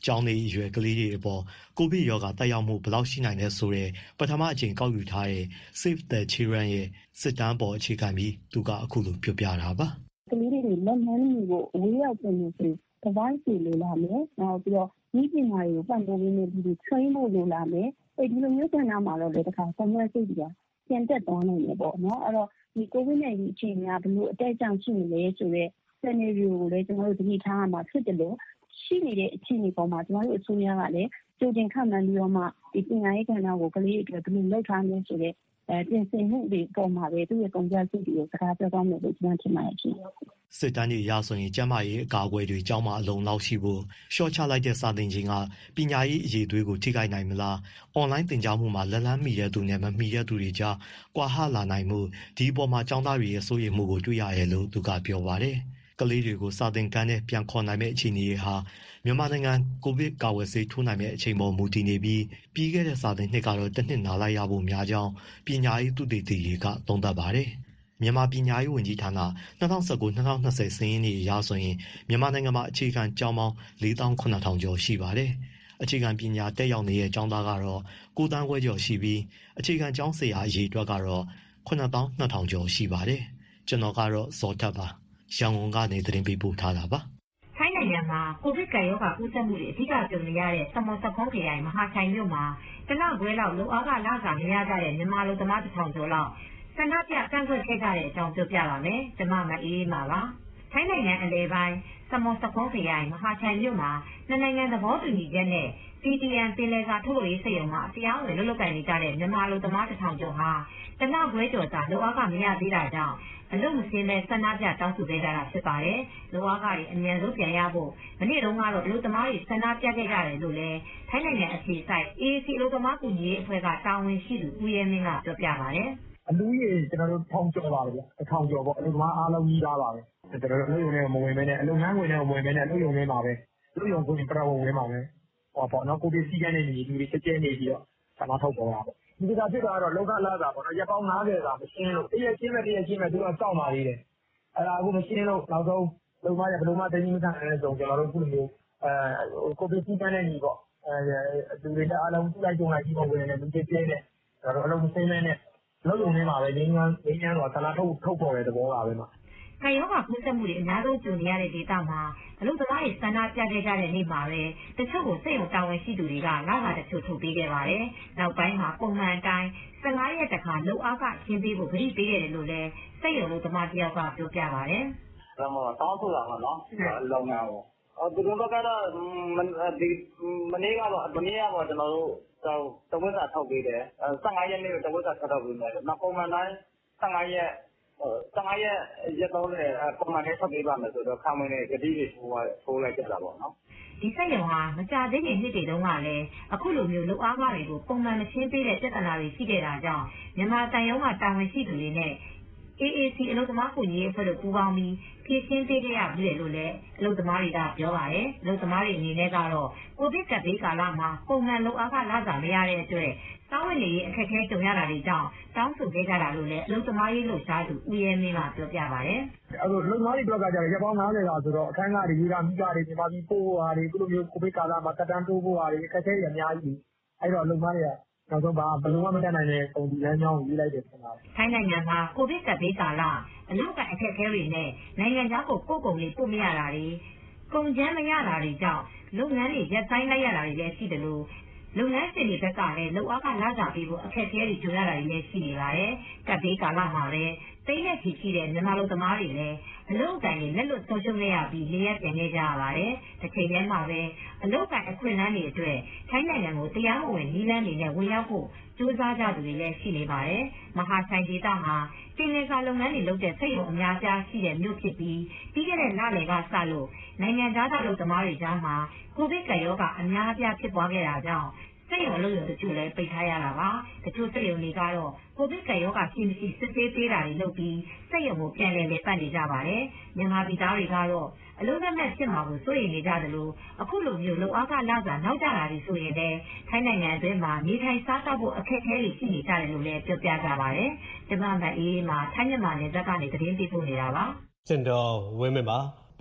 ကျောင်းနေရွယ်ကလေးတွေအပေါ်ကိုဗစ်ရောဂါတက်ရောက်မှုဘယ်လောက်ရှိနိုင်လဲဆိုတဲ့ပထမအကြိမ်ကောက်ယူထားတဲ့ Save the Children ရဲ့စစ်တမ်းပေါ်အခြေခံပြီးသူကအခုလိုပြောပြတာပါကလေးတွေလက်မှန်းတွေကိုအဝေးရောက်ပြင်လို့ဆို device တွေလိုလာမယ်နောက်ပြီးတော့ဤပညာတွေကိုပံ့ပိုးပေးနေပြီး train ဖို့လိုလာမယ်အဲဒီလိုမျိုးကဏ္ဍမှာတော့လေတခါ summer state ကပြန်တက်သွားနိုင်တယ်ပေါ့နော်အဲ့တော့ဒီ COVID nineteen အခြေအနေကဘယ်လိုအတက်အကျရှိနေလဲဆိုတော့ scenario ကိုလည်းကျွန်တော်တို့သတိထားရမှာဖြစ်တယ်လို့ရှိနေတဲ့အခြေအနေပေါ်မှာကျွန်တော်တို့အစိုးရကလည်းကြိုတင်ခန့်မှန်းပြီးတော့မှဒီပညာရေးကဏ္ဍကိုကလေးတွေအတွက်ဘယ်လိုလုပ်ထားမလဲဆိုတော့အဲပြင်ဆင်မှုတွေပေါ်မှာပဲသူ့ရဲ့ကုန်ကျစရိတ်တွေကိုစကားပြောသွားမယ်လို့ကျွန်တော်ထင်ပါတယ်ရှင်စစ်တမ်းတွေရဆိုရင်ကျန်းမာရေးအကာအကွယ်တွေကျောင်းမှာအလုံးလောက်ရှိဖို့ရှော့ချလိုက်တဲ့စာသင်ချိန်ကပညာရေးအရေးသွေးကိုထိခိုက်နိုင်မလားအွန်လိုင်းသင်ကြားမှုမှာလက်လန်းမီတဲ့သူနဲ့မမီတဲ့သူတွေကြားကွာဟလာနိုင်မှုဒီအပေါ်မှာကျောင်းသားတွေရဲ့စိုးရိမ်မှုကိုတွေ့ရတယ်လို့သူကပြောပါတယ်ကလေးတွေကိုစာသင်ခန်းထဲပြန်ခေါ်နိုင်မယ့်အခြေအနေဟာမြန်မာနိုင်ငံကိုဗစ်ကာဝယ်ဆေးထိုးနိုင်မယ့်အချိန်ပေါ်မူတည်နေပြီးပြီးခဲ့တဲ့စာသင်နှစ်ကတော့တစ်နှစ်နာလိုက်ရဖို့များကြောင်းပညာရေးသုတေသီတွေကသုံးသပ်ပါတယ်မြန်မာပညာရေးဝန်ကြီးဌာန၂၀၁၉-၂၀၂၀စာရင်းတွေအရဆိုရင်မြန်မာနိုင်ငံမှာအခြေခံကျောင်းပေါင်းလေးသောင်းခုနှစ်ထောင်ကျော်ရှိပါတယ်။အခြေခံပညာတက်ရောက်နေတဲ့ကျောင်းသားကတော့ကိုးသန်းခွဲကျော်ရှိပြီးအခြေခံကျောင်းဆရာအရေအတွက်ကတော့ခုနှစ်သောင်းနှစ်ထောင်ကျော်ရှိပါတယ်။ကျွန်တော်ကတော့ဇော်ထက်ပါ။ရန်ကုန်ကနေသတင်းပေးပို့ထားတာပါ။ထိုင်းနိုင်ငံမှာကိုဗစ်ကပ်ရောဂါကူးစက်မှုတွေအဓိကကြုံနေရတဲ့စမွတ်ဆာခွန်းခရိုင်မဟာချိုင်မြို့မှာတလခွဲလောက်လုံအားကလစာမရကြတဲ့မြန်မာလူသမားတစ်ထောင်ကျော်လောက်ဆန္ဒပြကန့်ကွက်ခဲ့ကြတဲ့အကြောင်းပြောပြပါမယ်။ကျွန်မမအေးအေးပါပါ။ထိုင်းနိုင်ငံအလဲပိုင်းစမွတ်ဆာခွန်းခရိုင်မဟာချိုင်မြို့မှာနှစ်နိုင်ငံသဘောတူညီချက်နဲ့ စီ တီ အမ် ပင်လယ်စာထုတ်လုပ်ရေးစက်ရုံမှာတရားဝင်လုပ်ကိုင်နေကြတဲ့မြန်မာလူသမားတစ်ထောင်ကျော်ဟာတလခွဲကျော်ကြာလုံအားကမရသေးတာကြောင့်အလုပ်မဆင်းပဲဆန္ဒပြတောင်းဆိုခဲ့ကြတာဖြစ်ပါတယ်။လုံအားကတွေအမြန်ဆုံးပြန်ရဖို့မနေ့တုန်းကတော့အလုပ်သမားတွေဆန္ဒပြခဲ့ကြတယ်လို့လည်းထိုင်းနိုင်ငံအခြေစိုက် အေ အေ စီ အလုပ်သမားကူညီရေးအဖွဲ့ကတာဝန်ရှိသူဦးရဲမင်းကပြောပြပါတယ်။အလူကြီးကျွန်တော်တို့ထောင်ကျော်ပါလေအထောင်ကျော်ပေါ့အလုပ်သမားအားလုံးကြီးသားပါပဲကျွန်တော်တို့အလုပ်ရုံနဲ့မဝင်ဘဲနဲ့အလုပ်ငန်းဝင်နဲ့မဝင်ဘဲနဲ့အလုပ်ရုံထဲမှာပဲအလုပ်ရုံကိုပြတော်ဝင်မှာပဲဟောပေါ့နော်ကိုဗစ်စီးကန်းနေနေလူတွေကျဲနေပြီးတော့ဆန္ဒထုတ်ပေါ်တာပေါ့ဒီကဖြစ်တာကတော့လောကလာတာပေါ့နော်ရက်ပေါင်း၅၀စာမရှင်းလို့တရက်ချင်းမဲ့တရက်ချင်းမဲ့သူကစောင့်ပါသေးတယ်အဲ့ဒါအခုမရှင်းလို့နောက်ဆုံးလုံမရဘယ်လိုမှတင်းကြီးမခံနိုင်တဲ့ဆုံးကျွန်တော်တို့ခုလိုမျိုးအဲကိုဗစ်စီးကန်းနေနေပေါ့အဲလူတွေလည်းအားလုံးလိုက်ကြုံလိုက်ပြီးတော့ဝင်နေတယ်လူတွေကျဲနေကျွန်တော်တို့အလုပ်မဆင်းနဲ့လုံးလုံးနေမှာပဲငင်းငန်းငင်းငန်းတော့ဆန္ဒထုတ်ထုတ်ပေါ်တဲ့သဘောပါပဲမှာကာယောဂကူးစက်မှုတွေအများဆုံးကြုံနေရတဲ့ဒေသမှာအလုပ်သမားတွေဆန္ဒပြခဲ့ကြတဲ့နေ့မှာပဲတချို့ကိုစိတ်ရုံတာဝန်ရှိသူတွေကလာလာတချို့ထုတ်ပေးခဲ့ပါတယ်။နောက်ပိုင်းမှာပုံမှန်အတိုင်းဆယ်ငါးရက်တခါလုံအားကရှင်းပေးဖို့ကြိပေးရတယ်လို့လည်းစိတ်ရုံလို့သမားတယောက်ကပြောပြပါတယ်။ဒါမှမဟုတ်တောင်းဆိုတာပါနော်။လုံငန်းပေါ့။အော်သူတို့ကတော့ဒီမနေ့ကတော့မနေ့ကတော့ကျွန်တော်တို့တဝက်စာထုတ်ပေးတယ်။ဆယ်ငါးရက်နေ့တဝက်စာထုတ်ပေးတယ်။နောက်ပုံမှန်တိုင်းဆယ်ငါးရက်ဆယ်ငါးရက်ရက်တော့လေပုံမှန်နဲ့ထုတ်ပေးပါမယ်ဆိုတော့ခံဝင်တဲ့ဂတိတွေထိုးထိုးလိုက်ကြတာပေါ့နော်ဒီစက်ရုံဟာမကြသေးခင်နှစ်တွေတုန်းကလည်းအခုလိုမျိုးလုံအားကားတွေကိုပုံမှန်မရှင်းပေးတဲ့ပြဿနာတွေရှိခဲ့တာကြောင့်မြန်မာတန်ရုံးကတာဝန်ရှိသူတွေနဲ့ အေ အေ စီ အလုပ်သမားကူညီရေးအဖွဲ့တို့ပူးပေါင်းပြီးဖြည့်ရှင်းပေးခဲ့ရပြီလို့လည်းအလုပ်သမားတွေကပြောပါတယ်အလုပ်သမားတွေအနေနဲ့ကတော့ကိုဗစ်ကပ်ဘေးကာလမှာပုံမှန်လုံအားကလစာမရတဲ့အတွက်စားဝတ်နေရေးအခက်အခဲကြုံရတာတွေကြောင့်တောင်းဆိုခဲ့ကြတာလို့လည်းအလုပ်သမားရေးလှုပ်ရှားသူဦးရဲမင်းကပြောပြပါတယ်။အဲ့လိုအလုပ်သမားတွေပြောကြတယ်ရက်ပေါင်း၅၀လောက်ဆိုတော့အခန်းကားတွေကြီးကမိကားတွေဒီမှာပြီးပို့ဟာတွေဒီလိုမျိုးကိုဗစ်ကာလမှာတက်တန်းတိုးဖို့ဟာတွေအခက်အခဲတွေအများကြီးအဲ့တော့အလုပ်သမားတွေကနောက်ဆုံးဘာဘယ်လိုမှမတတ်နိုင်တဲ့ပုံစံလမ်းကြောင်းကိုရေးလိုက်တယ်ဖြစ်ပါတယ်။ထိုင်းနိုင်ငံမှာကိုဗစ်ကပ်ဘေးကာလအလုပ်ကအခက်အခဲတွေနဲ့နိုင်ငံခြားကိုပို့ကုန်တွေပို့မရတာတွေကုန်ကျန်းမရတာတွေကြောင့်လုပ်ငန်းတွေရပ်ဆိုင်းလိုက်ရတာတွေလည်းရှိတယ်လို့လုပ်ငန်းရှင်တွေဘက်ကလည်းလုံအားကလစာပေးဖို့အခက်အခဲတွေကြုံရတာတွေလည်းရှိနေပါတယ်။ကပ်ဘေးကာလမှာပဲသိတဲ့ချီရှိတဲ့မြန်မာလူသမားတွေလည်းအလုပ်အကိုင်တွေလက်လွတ်ဆုံးရှုံးနေရပြီးနေရပြန်နေကြရပါတယ်။တစ်ချိန်တည်းမှာပဲအလုပ်ကိုင်အခွင့်အလမ်းတွေအတွက်ထိုင်းနိုင်ငံကိုတရားမဝင်နည်းလမ်းတွေနဲ့ဝင်ရောက်ဖို့ကြိုးစားကြသူတွေလည်းရှိနေပါတယ်။မဟာဆိုင်ဒေသမှာတင်လင်စာလုပ်ငန်းတွေလုပ်တဲ့စိတ်ရုံအများကြားရှိတဲ့မြို့ဖြစ်ပြီးပြီးခဲ့တဲ့လလယ်ကစလို့နိုင်ငံသားအလုပ်သမားတွေကြားမှာကိုဗစ်ကပ်ရောဂါအများအပြားဖြစ်ပွားခဲ့တာကြောင့်စိတ်ရုံလို့ရတချို့လည်းပိတ်ထားရတာပါတချို့စိတ်ရုံတွေကတော့ကိုဗစ်ကပ်ရောဂါရှိမရှိစစ်ဆေးပေးတာတွေလုပ်ပြီးစိတ်ရုံကိုပြန်လည်လည်ပတ်နေကြပါတယ်မြန်မာပြည်သားတွေကတော့အလုံးလက်မဲ့ဖြစ်မှာကိုစိုးရိမ်နေကြတယ်လို့အခုလိုမျိုးလုံအားကလစာနောက်ကျတာတွေဆိုရင်လည်းထိုင်းနိုင်ငံအတွင်းမှာနေထိုင်စားသောက်ဖို့အခက်အခဲတွေရှိနေကြတယ်လို့လည်းပြောပြကြပါတယ်ဒီမှာမအေးမှာထိုင်းမြန်မာနယ်စပ်ကနေသတင်းပေးပို့နေတာပါကျွန်တော်ဝင်းမင်းပါ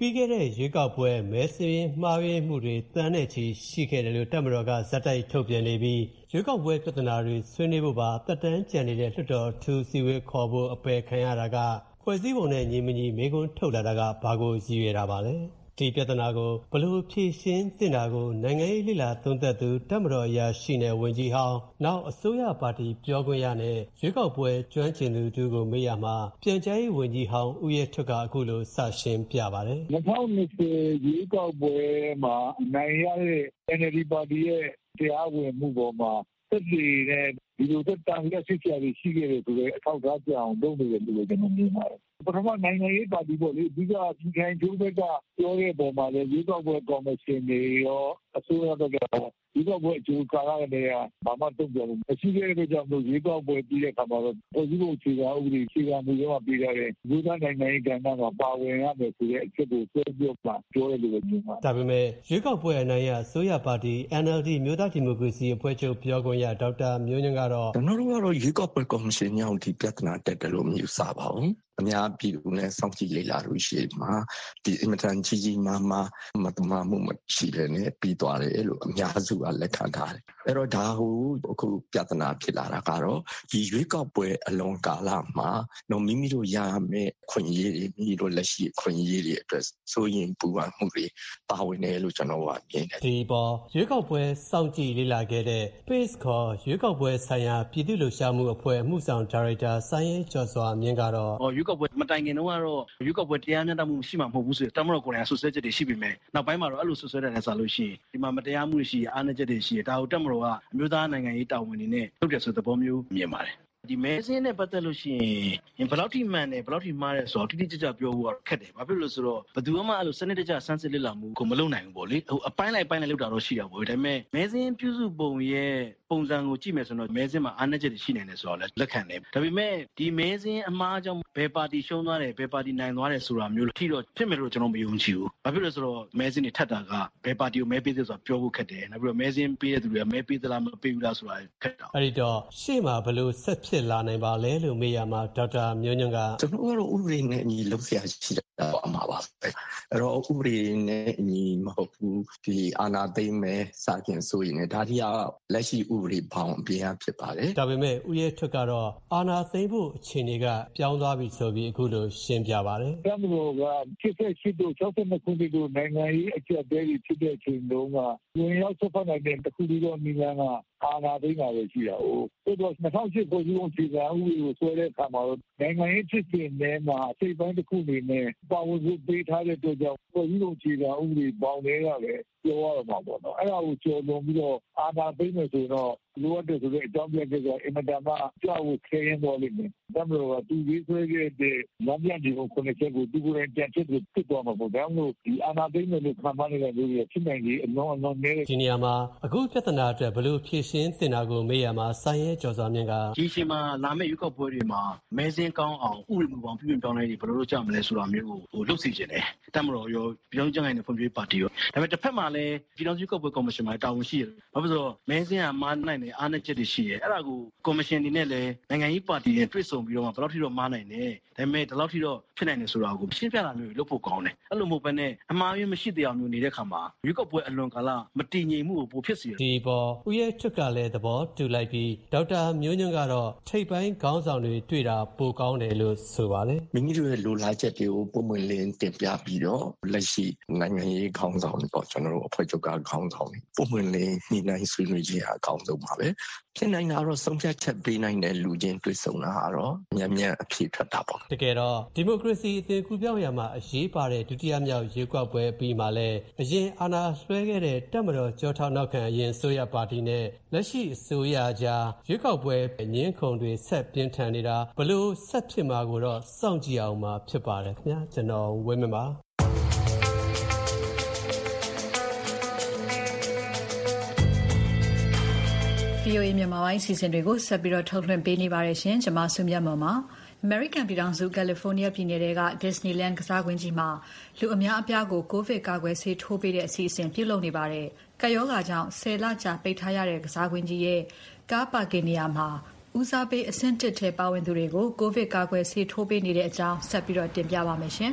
ပြီးခဲ့တဲ့ရွေးကောက်ပွဲမဲစာရင်းမှားယွင်းမှုတွေသန်းနဲ့ချီရှိခဲ့တယ်လို့တပ်မတော်ကဇက်တိုက်ထုတ်ပြန်နေပြီးရွေးကောက်ပွဲပြဿနာတွေဆွေးနွေးဖို့ပါတက်တန်းကြံနေတဲ့လွှတ်တော်ထူးစည်းဝေးခေါ်ဖို့အပယ်ခံရတာကဖွဲ့စည်းပုံနဲ့ညီမညီမေးခွန်းထုတ်လာတာကဘာကိုရည်ရွယ်တာပါလဲဒီပြဿနာကိုဘယ်လိုဖြေရှင်းသင့်တာကိုနိုင်ငံရေးလှိလာသုံးသပ်သူတပ်မတော်အရာရှိနဲ့ဝန်ကြီးဟောင်းနောက်အစိုးရပါတီပြောခွင့်ရနဲ့ရွေးကောက်ပွဲကျွမ်းကျင်သူတူကိုမေးရမှာပြန်ကြားရေးဝန်ကြီးဟောင်းဦးရဲထွဋ်ကအခုလိုစရှင်းပြပါတယ်၂၀၂၀ရွေးကောက်ပွဲမှာအနိုင်ရတဲ့ N L D ပါတီရဲ့တရားဝင်မှုပေါ်မှာသက်သေနဲ့ဒီလိုသက်တမ်းလက်ရှိကြရရှိခဲ့တယ်ဆိုတော့အထောက်အထားပြအောင်လုပ်နေတယ်လို့ကျွန်တော်မြင်ပါတယ်ပထမနိုင်ငံရေးပါတီပေါ့လေအဓိကပြည်ခိုင်ကျိုးဘက်ကပြောတဲ့ပုံမှာလည်းရွေးကောက်ပွဲကော်မရှင်တွေရောအစိုးရဘက်ကရွေးကောက်ပွဲအကျိုးကာလတွေဘာမှတုံ့ပြန်လို့မရှိခဲ့တဲ့ကြောင့်လို့ရွေးကောက်ပွဲပြီးတဲ့အခါမှာတော့ပြည်သူ့အခြေခံဥပဒေအခြေခံမူတွေမှာပြည်ထားတဲ့လူသားနိုင်ငံရေးကဏ္ဍမှာပါဝင်ရမယ်ဆိုတဲ့အချက်ကိုပြောပြပါပြောရလို့မြင်ပါဒါပေမဲ့ရွေးကောက်ပွဲအနိုင်ရအစိုးရပါတီ N L D မြို့သားဒီမိုကရေစီအဖွဲ့ချုပ်ပြောခွင့်ရဒေါက်တာမျိုးညွန့်ကတော့ကျွန်တော်တို့ကတော့ရွေးကောက်ပွဲကော်မရှင်ညောင်းဒီပြဿနာတက်တယ်လို့မယူဆပါဘူးအများပြည်သူနဲ့စောင့်ကြည့်လေ့လာလို့ရှိမှာဒီအင်မတန်ကြီးကြီးမားမားမတမာမှုမရှိတဲ့နဲ့ပြီးသွားတယ်လို့အများစုကလက်ခံထားတယ်အဲ့တော့ဒါဟိုအခုပြဿနာဖြစ်လာတာကတော့ဒီရွေးကောက်ပွဲအလွန်ကာလမှာတော့မိမိတို့ရမယ့်ခွင့်ရေးတွေမိမိတို့လက်ရှိခွင့်ရေးတွေအတွက်စိုးရင်ပူပန်မှုတွေပါဝင်တယ်လို့ကျွန်တော်ကမြင်တယ်ဒီပေါ်ရွေးကောက်ပွဲစောင့်ကြည့်လေ့လာခဲ့တဲ့ Pace ခေါ်ရွေးကောက်ပွဲဆိုင်ရာပြည်သူ့လှုပ်ရှားမှုအဖွဲ့အမှုဆောင်ဒါရိုက်တာစိုင်းရဲကျော်စွာမြင့်ကတော့ရွေးကောက်ပွဲမတိုင်ခင်တုန်းကတော့ရွေးကောက်ပွဲတရားမျှတမှုရှိမှာမဟုတ်ဘူးဆိုတော့တမတော်ကိုယ်တိုင်ဆွဆွဲချက်တွေရှိပြီမဲ့နောက်ပိုင်းမှာတော့အဲ့လိုဆွဆွဲတဲ့နဲ့ဆိုလို့ရှိရင်ဒီမှာမတရားမှုရှိအားနည်းချက်တွေရှိဒါကိုတမတော်ကအမျိုးသားနိုင်ငံရေးတာဝန်တွေနဲ့လုပ်တယ်ဆိုတဲ့သဘောမျိုးမြင်ပါတယ်ဒီမဲစင်းနဲ့ပတ်သက်လို့ရှိရင်ဘယ်လောက်ထိမှန်တယ်ဘယ်လောက်ထိမှားတယ်ဆိုတော့တိတိကျကျပြောဖို့ခက်တယ်ဘာဖြစ်လို့လဲဆိုတော့ဘယ်သူမှအဲ့လိုစနစ်တကျစမ်းစစ်လေ့လာမှုကိုမလုပ်နိုင်ဘူးပေါ့လေဟိုအပိုင်းလိုက်ပိုင်းလိုက်လုပ်တာတော့ရှိတာပေါ့ဒါပေမဲ့မဲစင်းပြုစုပုံရဲ့ပုံစံကိုကြည့်မယ်ဆိုတော့မဲစင်းမှာအားနည်းချက်တွေရှိနေတယ်ဆိုတော့လည်းလက်ခံတယ်ဒါပေမဲ့ဒီမဲစင်းအမှားကြောင့်ဘယ်ပါတီရှုံးသွားတယ်ဘယ်ပါတီနိုင်သွားတယ်ဆိုတာမျိုးလို့ထိတော့ဖြစ်မယ်လို့ကျွန်တော်မယုံကြည်ဘူးဘာဖြစ်လို့လဲဆိုတော့မဲစင်းတွေထပ်တာကဘယ်ပါတီကိုမဲပေးသလဲဆိုတာပြောဖို့ခက်တယ်နောက်ပြီးတော့မဲစင်းပေးတဲ့သူတွေကမဲပေးသလားမပေးဘူးလားဆိုတာခက်တာအဲ့ဒီတော့ရှေ့မှာဘယ်လိုဆက်ဖြစ်လာနိုင်ပါလဲလို့မေးရမှာဒေါက်တာမျိုးညွန့်ကကျွန်တော်ကတော့ဥပဒေနဲ့အညီလုပ်ဆရာရှိတာအမှားပါပဲအဲ့တော့ဥပဒေနဲ့အညီမဟုတ်ဘူးဒီအာဏာသိမ်းမဲ့စာကျင်ဆိုရင်လည်းဒါတိကလက်ရှိဥပဒေဘောင်အပြင်အဖြစ်ပါတယ်ဒါပေမဲ့ဦးရဲထွဋ်ကတော့အာဏာသိမ်းဖို့အခြေအနေကပြောင်းသွားပြီဆိုပြီးအခုလိုရှင်းပြပါတယ်တမလို့ကဖြစ်တဲ့ရှိတို့၆၂ခုနှစ်တို့နိုင်ငံရေးအကျပ်တဲကြီးဖြစ်တဲ့အချိန်တုန်းကဝင်ရောက်ဆက်ဖက်နိုင်တဲ့တခုပြီးတော့မိလန်းကအာဏာသိမ်းတာပဲရှိတာ哦ဆိုတော့၂၀၀၈ကိုကြီးကိုခြေခံဥပဒေကိုဆွဲတဲ့အခါမှာနိုင်ငံရေးဖြစ်စဉ်ထဲမှာအစိပ်ပိုင်းတစ်ခုအနေနဲ့ပါဝင်ဖို့ပေးထားတဲ့အတွက်ကြောင့်ကိုကြီးကိုခြေခံဥပဒေပေါင်းတွေကလည်းပြောရမှာပေါ့နော်အဲ့ဒါကိုကျော်လွန်ပြီးတော့အာဏာသိမ်းမယ်ဆိုတော့လိုအပ်တယ်ဆိုတဲ့အကြောင်းပြချက်ကအင်မတန်မှကြောက်ဖို့ခဲရင်ပေါ်လိမ့်မယ်တမလို့ကသူရေးဆွဲခဲ့တဲ့လမ်းပြဒီကိုခုနှစ်ချက်ကိုသူကိုယ်တိုင်ပြန်ချက်ကိုဖြစ်သွားမှာပေါ့ဒါမှမဟုတ်ဒီအာဏာသိမ်းမယ်လို့ခံမှန်းနေတဲ့လူတွေဖြစ်နိုင်ကြီးအလုံးအလုံးနဲ့ဒီနေရာမှာအခုပြဿနာအတွက်ဘယ်လိုဖြေရှင်းသင့်တာကိုမေးရမှာစိုင်းရဲကျော်စွာမြင့်ကဒီချိန်မှာလာမယ့်ရွေးကောက်ပွဲတွေမှာမဲစင်းကောင်းအောင်ဥပဒေမူပေါင်းပြုပြင်ပြောင်းလဲတွေဘယ်လိုလုပ်ကြမလဲဆိုတာမျိုးကိုဟိုလုပ်စီခြင်းတယ်တမတော်ရောပြည်လုံးကျန်းနိုင်တဲ့ဖွံ့ဖြိုးရေးပါတီရောဒါပေမဲ့တစ်ဖက်မှာလည်းပြည်လုံးရွေးကောက်ပွဲကော်မရှင်မှာတာဝန်ရှိတယ်ဘာဖြစ်လို့မဲစင်းကမားနိုင်တဲ့အားနည်းချက်တွေရှိတယ်အဲ့ဒါကိုကော်မရှင်တွေနဲ့လည်းနိုင်ငံရေးပါတီတွေတွေ့ဆုံပြီးတော့မှဘယ်လောက်ထိတော့မားနိုင်တယ်ဒါပေမဲ့ဒီလောက်ထိတော့ဖြစ်နိုင်တယ်ဆိုတာကိုရှင်းပြတာမျိုးလုပ်ဖို့ကောင်းတယ်အဲ့လိုမဟုတ်ဘဲနဲ့အမှားရင်းမရှိတရားမျိုးနေတဲ့ခါမှာရွေးကောက်ပွဲအလွန်ကာလမတည်ငြိမ်မှုကိုပိုဖြစ်စေတယ်ဒီပေါ်ဦးရဲထွဋ်ကလည်းသဘောတူလိုက်ပြီးဒေါက်တာမျိုးညွန့်ကတော့ထိပ်ပိုင်းခေါင်းဆောင်တွေတွေ့တာပိုကောင်းတယ်လို့ဆိုပါတယ်မိမိတို့ရဲ့လိုလားချက်တွေကိုပုံမှန်လင်းတင်ပြပြီးတော့လက်ရှိနိုင်ငံရေးခေါင်းဆောင်တွေပေါ့ကျွန်တော်တို့အဖွဲ့ချုပ်ကခေါင်းဆောင်တွေပုံမှန်လင်းညှိနှိုင်းဆွေးနွေးခြင်းအကောင်းဆုံးပါပဲဖြစ်နိုင်တာတော့ဆုံးဖြတ်ချက်ပေးနိုင်တဲ့လူချင်းတွေ့ဆုံတာကတော့မြန်မြန်အဖြစ်ထွက်တာပေါ့တကယ်တော့ဒီမိုကရေစီအသွင်ကူးပြောင်းရမှာအရေးပါတဲ့ဒုတိယမြောက်ရွေးကောက်ပွဲပြီးမှလည်းအရင်အာဏာလွှဲခဲ့တဲ့တပ်မတော်ကြောထောက်နောက်ခံအရင်ဆိုရပါတီနဲ့လက်ရှိအစိုးရကြားရွေးကောက်ပွဲငင်းခုန်တွေဆက်ပြင်းထန်နေတာဘလို့ဆက်ဖြစ်မှာကိုတော့စောင့်ကြည့်အောင်မှာဖြစ်ပါတယ်ခင်ဗျာကျွန်တော်ဝင်းမင်းပါဗီအိုအေမြန်မာပိုင်းစီစဉ်တွေကိုဆက်ပြီးတော့ထုတ်လွှင့်ပေးနေပါတယ်ရှင်ကျွန်မဆုမြတ်မော်ပါAmerican ပြည်ထောင်စု California ပြည်နယ်က Disneyland ကစားကွင်းကြီးမှာလူအများအပြားကိုကိုဗစ်ကာကွယ်ဆေးထိုးပေးတဲ့အစီအစဉ်ပြုလုပ်နေပါတယ်။ကပ်ရောဂါကြောင့်ဆယ်လကြာပိတ်ထားရတဲ့ကစားကွင်းကြီးရဲ့ကားပါကင်နေရာမှာဦးစားပေးအဆင့်တစ်ထဲပါဝင်သူတွေကိုကိုဗစ်ကာကွယ်ဆေးထိုးပေးနေတဲ့အကြောင်းဆက်ပြီးတော့တင်ပြပါမယ်ရှင်။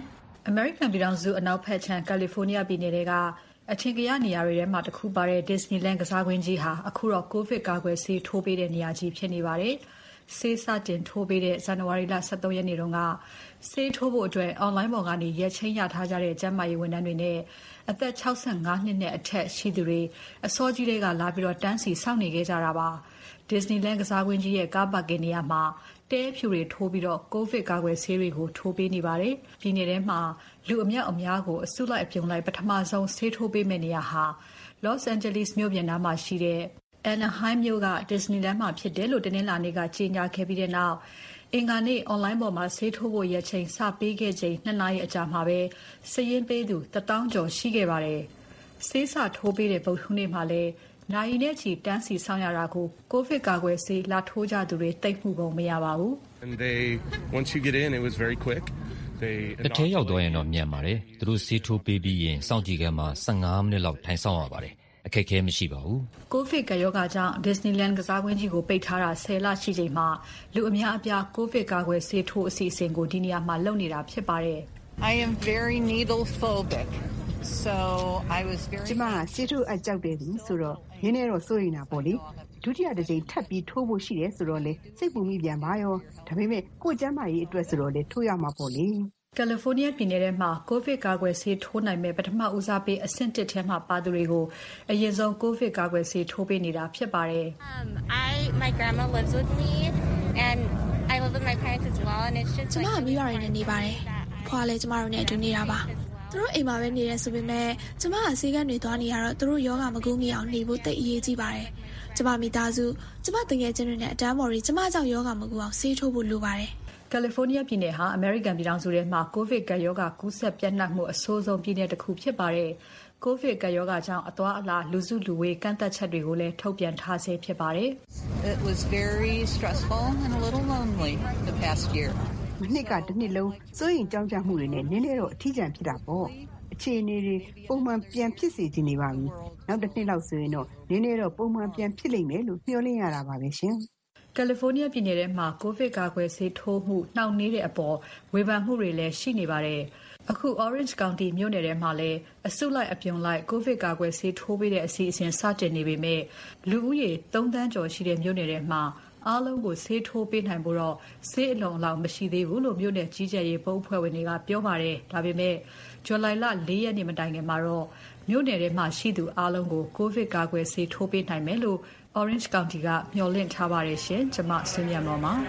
အမေရိကန်ပြည်ထောင်စုအနောက်ဘက်ခြမ်းကယ်လီဖိုးနီးယားပြည်နယ်တွေကအထင်ကရနေရာတွေထဲမှာတစ်ခုပါတဲ့ Disneyland ကစားကွင်းကြီးဟာအခုတော့ ကိုဗစ်ကာကွယ်ဆေးထိုးပေးတဲ့နေရာကြီးဖြစ်နေပါတယ်။ဆေးစတင်ထိုးပေးတဲ့ဇန်နဝါရီလ၁၃ရက်နေ့တုန်းကဆေးထိုးဖို့အတွက်အွန်လိုင်းပေါ်ကနေရက်ချင်းရထားကြတဲ့ကျန်းမာရေးဝန်ထမ်းတွေနဲ့အသက်၆၅နှစ်နဲ့အထက်ရှိသူတွေအစောကြီးတွေကလာပြီးတော့တန်းစီစောင့်နေခဲ့ကြတာပါ။ Disneyland ကစားကွင်းကြီးရဲ့ကားပါကင်နေရာမှာတဲဖြူတွေထိုးပြီးတော့ကိုဗစ်ကာကွယ်ဆေးတွေကိုထိုးပေးနေပါတယ်။ပြည်နယ်ထဲမှာလူအများအများကိုအစုလိုက်အပြုံလိုက်ပထမဆုံးဆေးထိုးပေးမယ့်နေရာဟာ Los Angeles မြို့ပြင်နားမှာရှိတဲ့ Anaheim မြို့က Disneyland မှာဖြစ်တယ်လို့တနင်္လာနေ့ကကြေညာခဲ့ပြီးတဲ့နောက်အင်္ဂါနေ့အွန်လိုင်းပေါ်မှာဆေးထိုးဖို့ရက်ချိန်စပေးခဲ့ချိန်နှစ်နာရီအကြာမှာပဲစာရင်းပေးသူတစ်သောင်းကျော်ရှိခဲ့ပါတယ်။ဆေးစထိုးပေးတဲ့ဗုဒ္ဓဟူးနေ့မှာလည်းနိုင်နဲ့ချီတန်းစီဆောင်ရတာကိုကိုဗစ်ကာကွယ်ဆေးလာထိုးကြသူတွေသိမှုပုံမရပါဘူး And they once you get in it was very quick. They အထဲရောက်တော့ရင်တော့မြန်ပါတယ်သူတို့ဆေးထိုးပေးပြီးရင်စောင့်ကြည့်ခန်းမှာ၁၅မိနစ်လောက်ထိုင်ဆောင်ရပါတယ်အခက်အခဲမရှိပါဘူးကိုဗစ်ကရောဂါကြောင့် Disneyland ကစားကွင်းကြီးကိုပိတ်ထားတာ၁၀လရှိချိန်မှာလူအများအပြားကိုဗစ်ကာကွယ်ဆေးထိုးအစီအစဉ်ကိုဒီနေရာမှာလုပ်နေတာဖြစ်ပါတယ် I am very needle phobic. So I was very ကျမဆေးထိုးအကြောက်တယ်သူဆိုတော့ရင်းနေတော့စိုးရိမ်တာပေါ့လေဒုတိယတစ်ကြိမ်ထပ်ပြီးထိုးဖို့ရှိတယ်ဆိုတော့လေစိတ်ပူမိပြန်ပါရောဒါပေမဲ့ကိုကျမ်းမာရေးအတွက်ဆိုတော့လေထိုးရမှာပေါ့လေကယ်လီဖိုးနီးယားပြည်နယ်ထဲမှာကိုဗစ်ကာကွယ်ဆေးထိုးနိုင်မဲ့ပထမဦးစားပေးအဆင့်တစ်ထဲမှာပါသူတွေကိုအရင်ဆုံးကိုဗစ်ကာကွယ်ဆေးထိုးပေးနေတာဖြစ်ပါတယ် Um I my grandma lives with me and I live with my parents as well and it's just ကျမမိဘတွေနဲ့နေပါတယ်ဖွာလည်းကျမတို့နဲ့အတူနေတာပါသူတို့အိမ်မှာပဲနေရဲဆိုပေမဲ့ကျမကဆေးကန်းတွေသွားနေရတော့သူတို့ယောဂမကူးမိအောင်နေဖို့တိတ်အရေးကြီးပါတယ်ကျမမိသားစုကျမတငယ်ချင်းတွေနဲ့အတန်းပေါ်တွေကျမကြောင့်ယောဂမကူးအောင်ဆေးထိုးဖို့လိုပါတယ်ကယ်လီဖိုးနီးယားပြည်နယ်ဟာအမေရိကန်ပြည်ထောင်စုထဲမှာကိုဗစ်ကပ်ရောဂါကူးစက်ပြန့်နှံ့မှုအဆိုးဆုံးပြည်နယ်တစ်ခုဖြစ်ပါတယ်။ကိုဗစ်ကပ်ရောဂါကြောင့်အသွားအလာလူစုလူဝေးကန့်သက်ချက်တွေကိုလည်းထုတ်ပြန်ထားဆဲဖြစ်ပါတယ်။ It was very stressful and a little lonely the past year. မနှစ်ကတစ်နှစ်လုံးစိုးရိမ်ကြောက်ကြမှုတွေနဲ့နည်းနည်းတော့အထီးကျန်ဖြစ်တာပေါ့။အခြေအနေတွေပုံမှန်ပြန်ဖြစ်စေချင်နေပါပြီ။နောက်တစ်နှစ်လောက်ဆိုရင်တော့နည်းနည်းတော့ပုံမှန်ပြန်ဖြစ်လိမ့်မယ်လို့မျှော်လင့်ရတာပါပဲရှင်။ကယ်လီဖိုးနီးယားပြည်နယ်ထဲမှာကိုဗစ်ကာကွယ်ဆေးထိုးမှုနှောင့်နှေးတဲ့အပေါ်ဝေဖန်မှုတွေလည်းရှိနေပါတယ်။အခု Orange County မြို့နယ်ထဲမှာလည်းအစုလိုက်အပြုံလိုက်ကိုဗစ်ကာကွယ်ဆေးထိုးပေးတဲ့အစီအစဉ်စတင်နေပေမဲ့လူဦးရေသုံးသန်းကျော်ရှိတဲ့မြို့နယ်ထဲမှာအားလုံးကိုဆေးထိုးပေးနိုင်ဖို့တော့ဆေးအလုံအလောက်မရှိသေးဘူးလို့မြို့နယ်ကြီးကြပ်ရေးဘုတ်အဖွဲ့ဝင်တွေကပြောပါတယ်။ဒါပေမဲ့ဇူလိုင်လ၄ရက်နေ့မတိုင်ခင်မှာတော့မြို့နယ်ထဲမှာရှိသူအားလုံးကိုကိုဗစ်ကာကွယ်ဆေးထိုးပေးနိုင်မယ်လို့ Orange County ကမျှော်လင့်ထားပါတယ်ရှင်။ကျွန်မဆွေးမြတ်မော်ပါ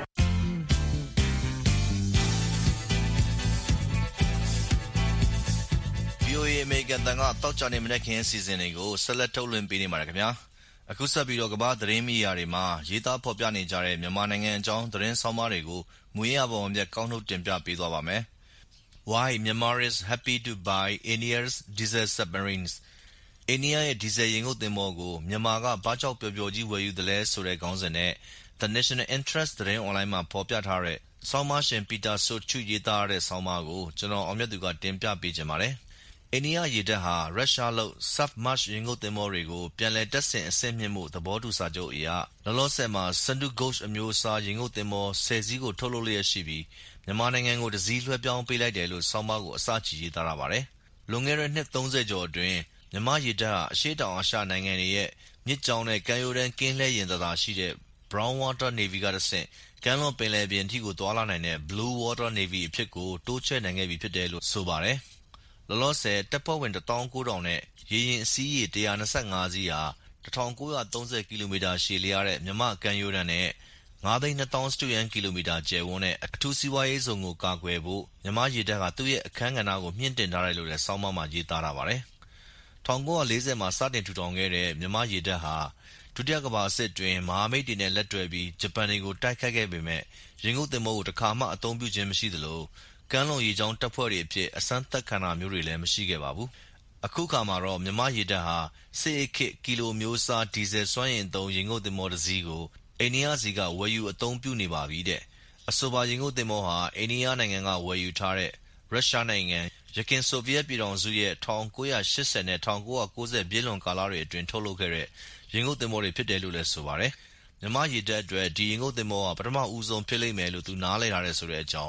။ V O A အမေရိကန်တန်ကတောက်ချနေမနေ့ခင်စီစဉ်တွေကိုဆက်လက်ထုတ်လွှင့်ပေးနေပါတယ်ခင်ဗျာ။အခုဆက်ပြီးတော့ကမ္ဘာသတင်းမီဒီယာတွေမှာရေးသားဖော်ပြနေကြတဲ့မြန်မာနိုင်ငံအကြောင်းသတင်းဆောင်းပါးတွေကိုမွေးရပုံပြကောင်းထုတ်တင်ပြပေးသွားပါမယ်။ Why Myanmar is happy to buy India's diesel submarinesအိန္ဒိယရဲ့ဒီဇယ်ရင်ငုတ်သင်္ဘောကိုမြန်မာကဘာကြောင့်ပျော်ပျော်ကြီးဝယ်ယူသလဲဆိုတဲ့ခေါင်းစဉ်နဲ့ The National Interest သတင်းအွန်လိုင်းမှာဖော်ပြထားတဲ့ဆောင်းပါးရှင်ပီတာဆိုချူရေးသားတဲ့ဆောင်းပါးကိုကျွန်တော်အောင်မြတ်သူကတင်ပြပေးချင်ပါတယ်။အိန္ဒိယရေတပ်ဟာရုရှားလုပ် Submerged ရင်ငုတ်သင်္ဘောတွေကိုပြန်လည်တပ်ဆင်အဆင့်မြင့်မှုသဘောတူစာချုပ်အရလောလောဆယ်မှာ Sindhu Ghosh အမျိုးအစားရင်ငုတ်သင်္ဘောဆယ်စီးကိုထုတ်လုပ်လျက်ရှိပြီးမြန်မာနိုင်ငံကိုတစ်စီးလွှဲပြောင်းပေးလိုက်တယ်လို့ဆောင်းပါးကိုအစချီရေးသားထားပါတယ်။လွန်ခဲ့တဲ့နှစ်သုံးဆယ်ကျော်အတွင်းမြန်မာရေတပ်ဟာအရှေ့တောင်အာရှနိုင်ငံတွေရဲ့မြစ်ကြောင်းနဲ့ကမ်းရိုးတန်းကင်းလှည့်ရင်သာသာရှိတဲ့ Brown Water Navy ကတဆင့်ကမ်းလွန်ပင်လယ်ပြင်ထိကိုသွားလာနိုင်တဲ့ Blue Water Navy အဖြစ်ကိုတိုးချဲ့နိုင်ခဲ့ပြီဖြစ်တယ်လို့ဆိုပါတယ်။လောလောဆယ်တပ်ဖွဲ့ဝင်တစ်သောင်းကိုးထောင်နဲ့ရေယာဉ်အစီးရေတစ်ရာနှစ်ဆယ့်ငါးစီးဟာတစ်ထောင်ကိုးရာသုံးဆယ်ကီလိုမီတာရှည်လျားတဲ့မြန်မာကမ်းရိုးတန်းနဲ့ငါးသိန်းနှစ်သောင်းစတုရန်းကီလိုမီတာကျယ်ဝန်းတဲ့အထူးစီးပွားရေးဇုံကိုကာကွယ်ဖို့မြန်မာရေတပ်ကသူ့ရဲ့အခန်းကဏ္ဍကိုမြင့်တင်ထားတယ်လို့လည်းဆောင်းပါးမှာရေးသားထားပါတယ်။၁၉၄၀မှာစတင်ထူထောင်ခဲ့တဲ့မြန်မာရေတပ်ဟာဒုတိယကမ္ဘာစစ်တွင်မဟာမိတ်တွေနဲ့လက်တွဲပြီးဂျပန်တွေကိုတိုက်ခိုက်ခဲ့ပေမဲ့ရင်ငုတ်သင်္ဘောကိုတစ်ခါမှအသုံးပြုခြင်းမရှိသလိုကမ်းလွန်ရေကြောင်းတပ်ဖွဲ့တွေအဖြစ်အစမ်းသပ်ခံတာမျိုးတွေလည်းမရှိခဲ့ပါဘူး။အခုခါမှာတော့မြန်မာရေတပ်ဟာစစ်အေးခေတ်ကီလိုမျိုးစားဒီဇယ်စွမ်းအင်သုံးရင်ငုတ်သင်္ဘောတစ်စီးကိုအိန္ဒိယစီကဝယ်ယူအသုံးပြုနေပါပြီတဲ့အဆိုပါရင်ငုတ်သင်္ဘောဟာအိန္ဒိယနိုင်ငံကဝယ်ယူထားတဲ့ရုရှားနိုင်ငံယခင်ဆိုဗီယက်ပြည်ထောင်စုရဲ့၁၉၈၀နဲ့၁၉၉၀ပြည့်လွန်ကာလတွေအတွင်းထုတ်လုပ်ခဲ့တဲ့ရင်ငုတ်သင်္ဘောတွေဖြစ်တယ်လို့လည်းဆိုပါတယ်။မြန်မာရေတပ်အတွက်ဒီရင်ငုတ်သင်္ဘောကပထမဦးဆုံးဖြစ်လိမ့်မယ်လို့သူနားလည်ထားတယ်ဆိုတဲ့အကြောင်း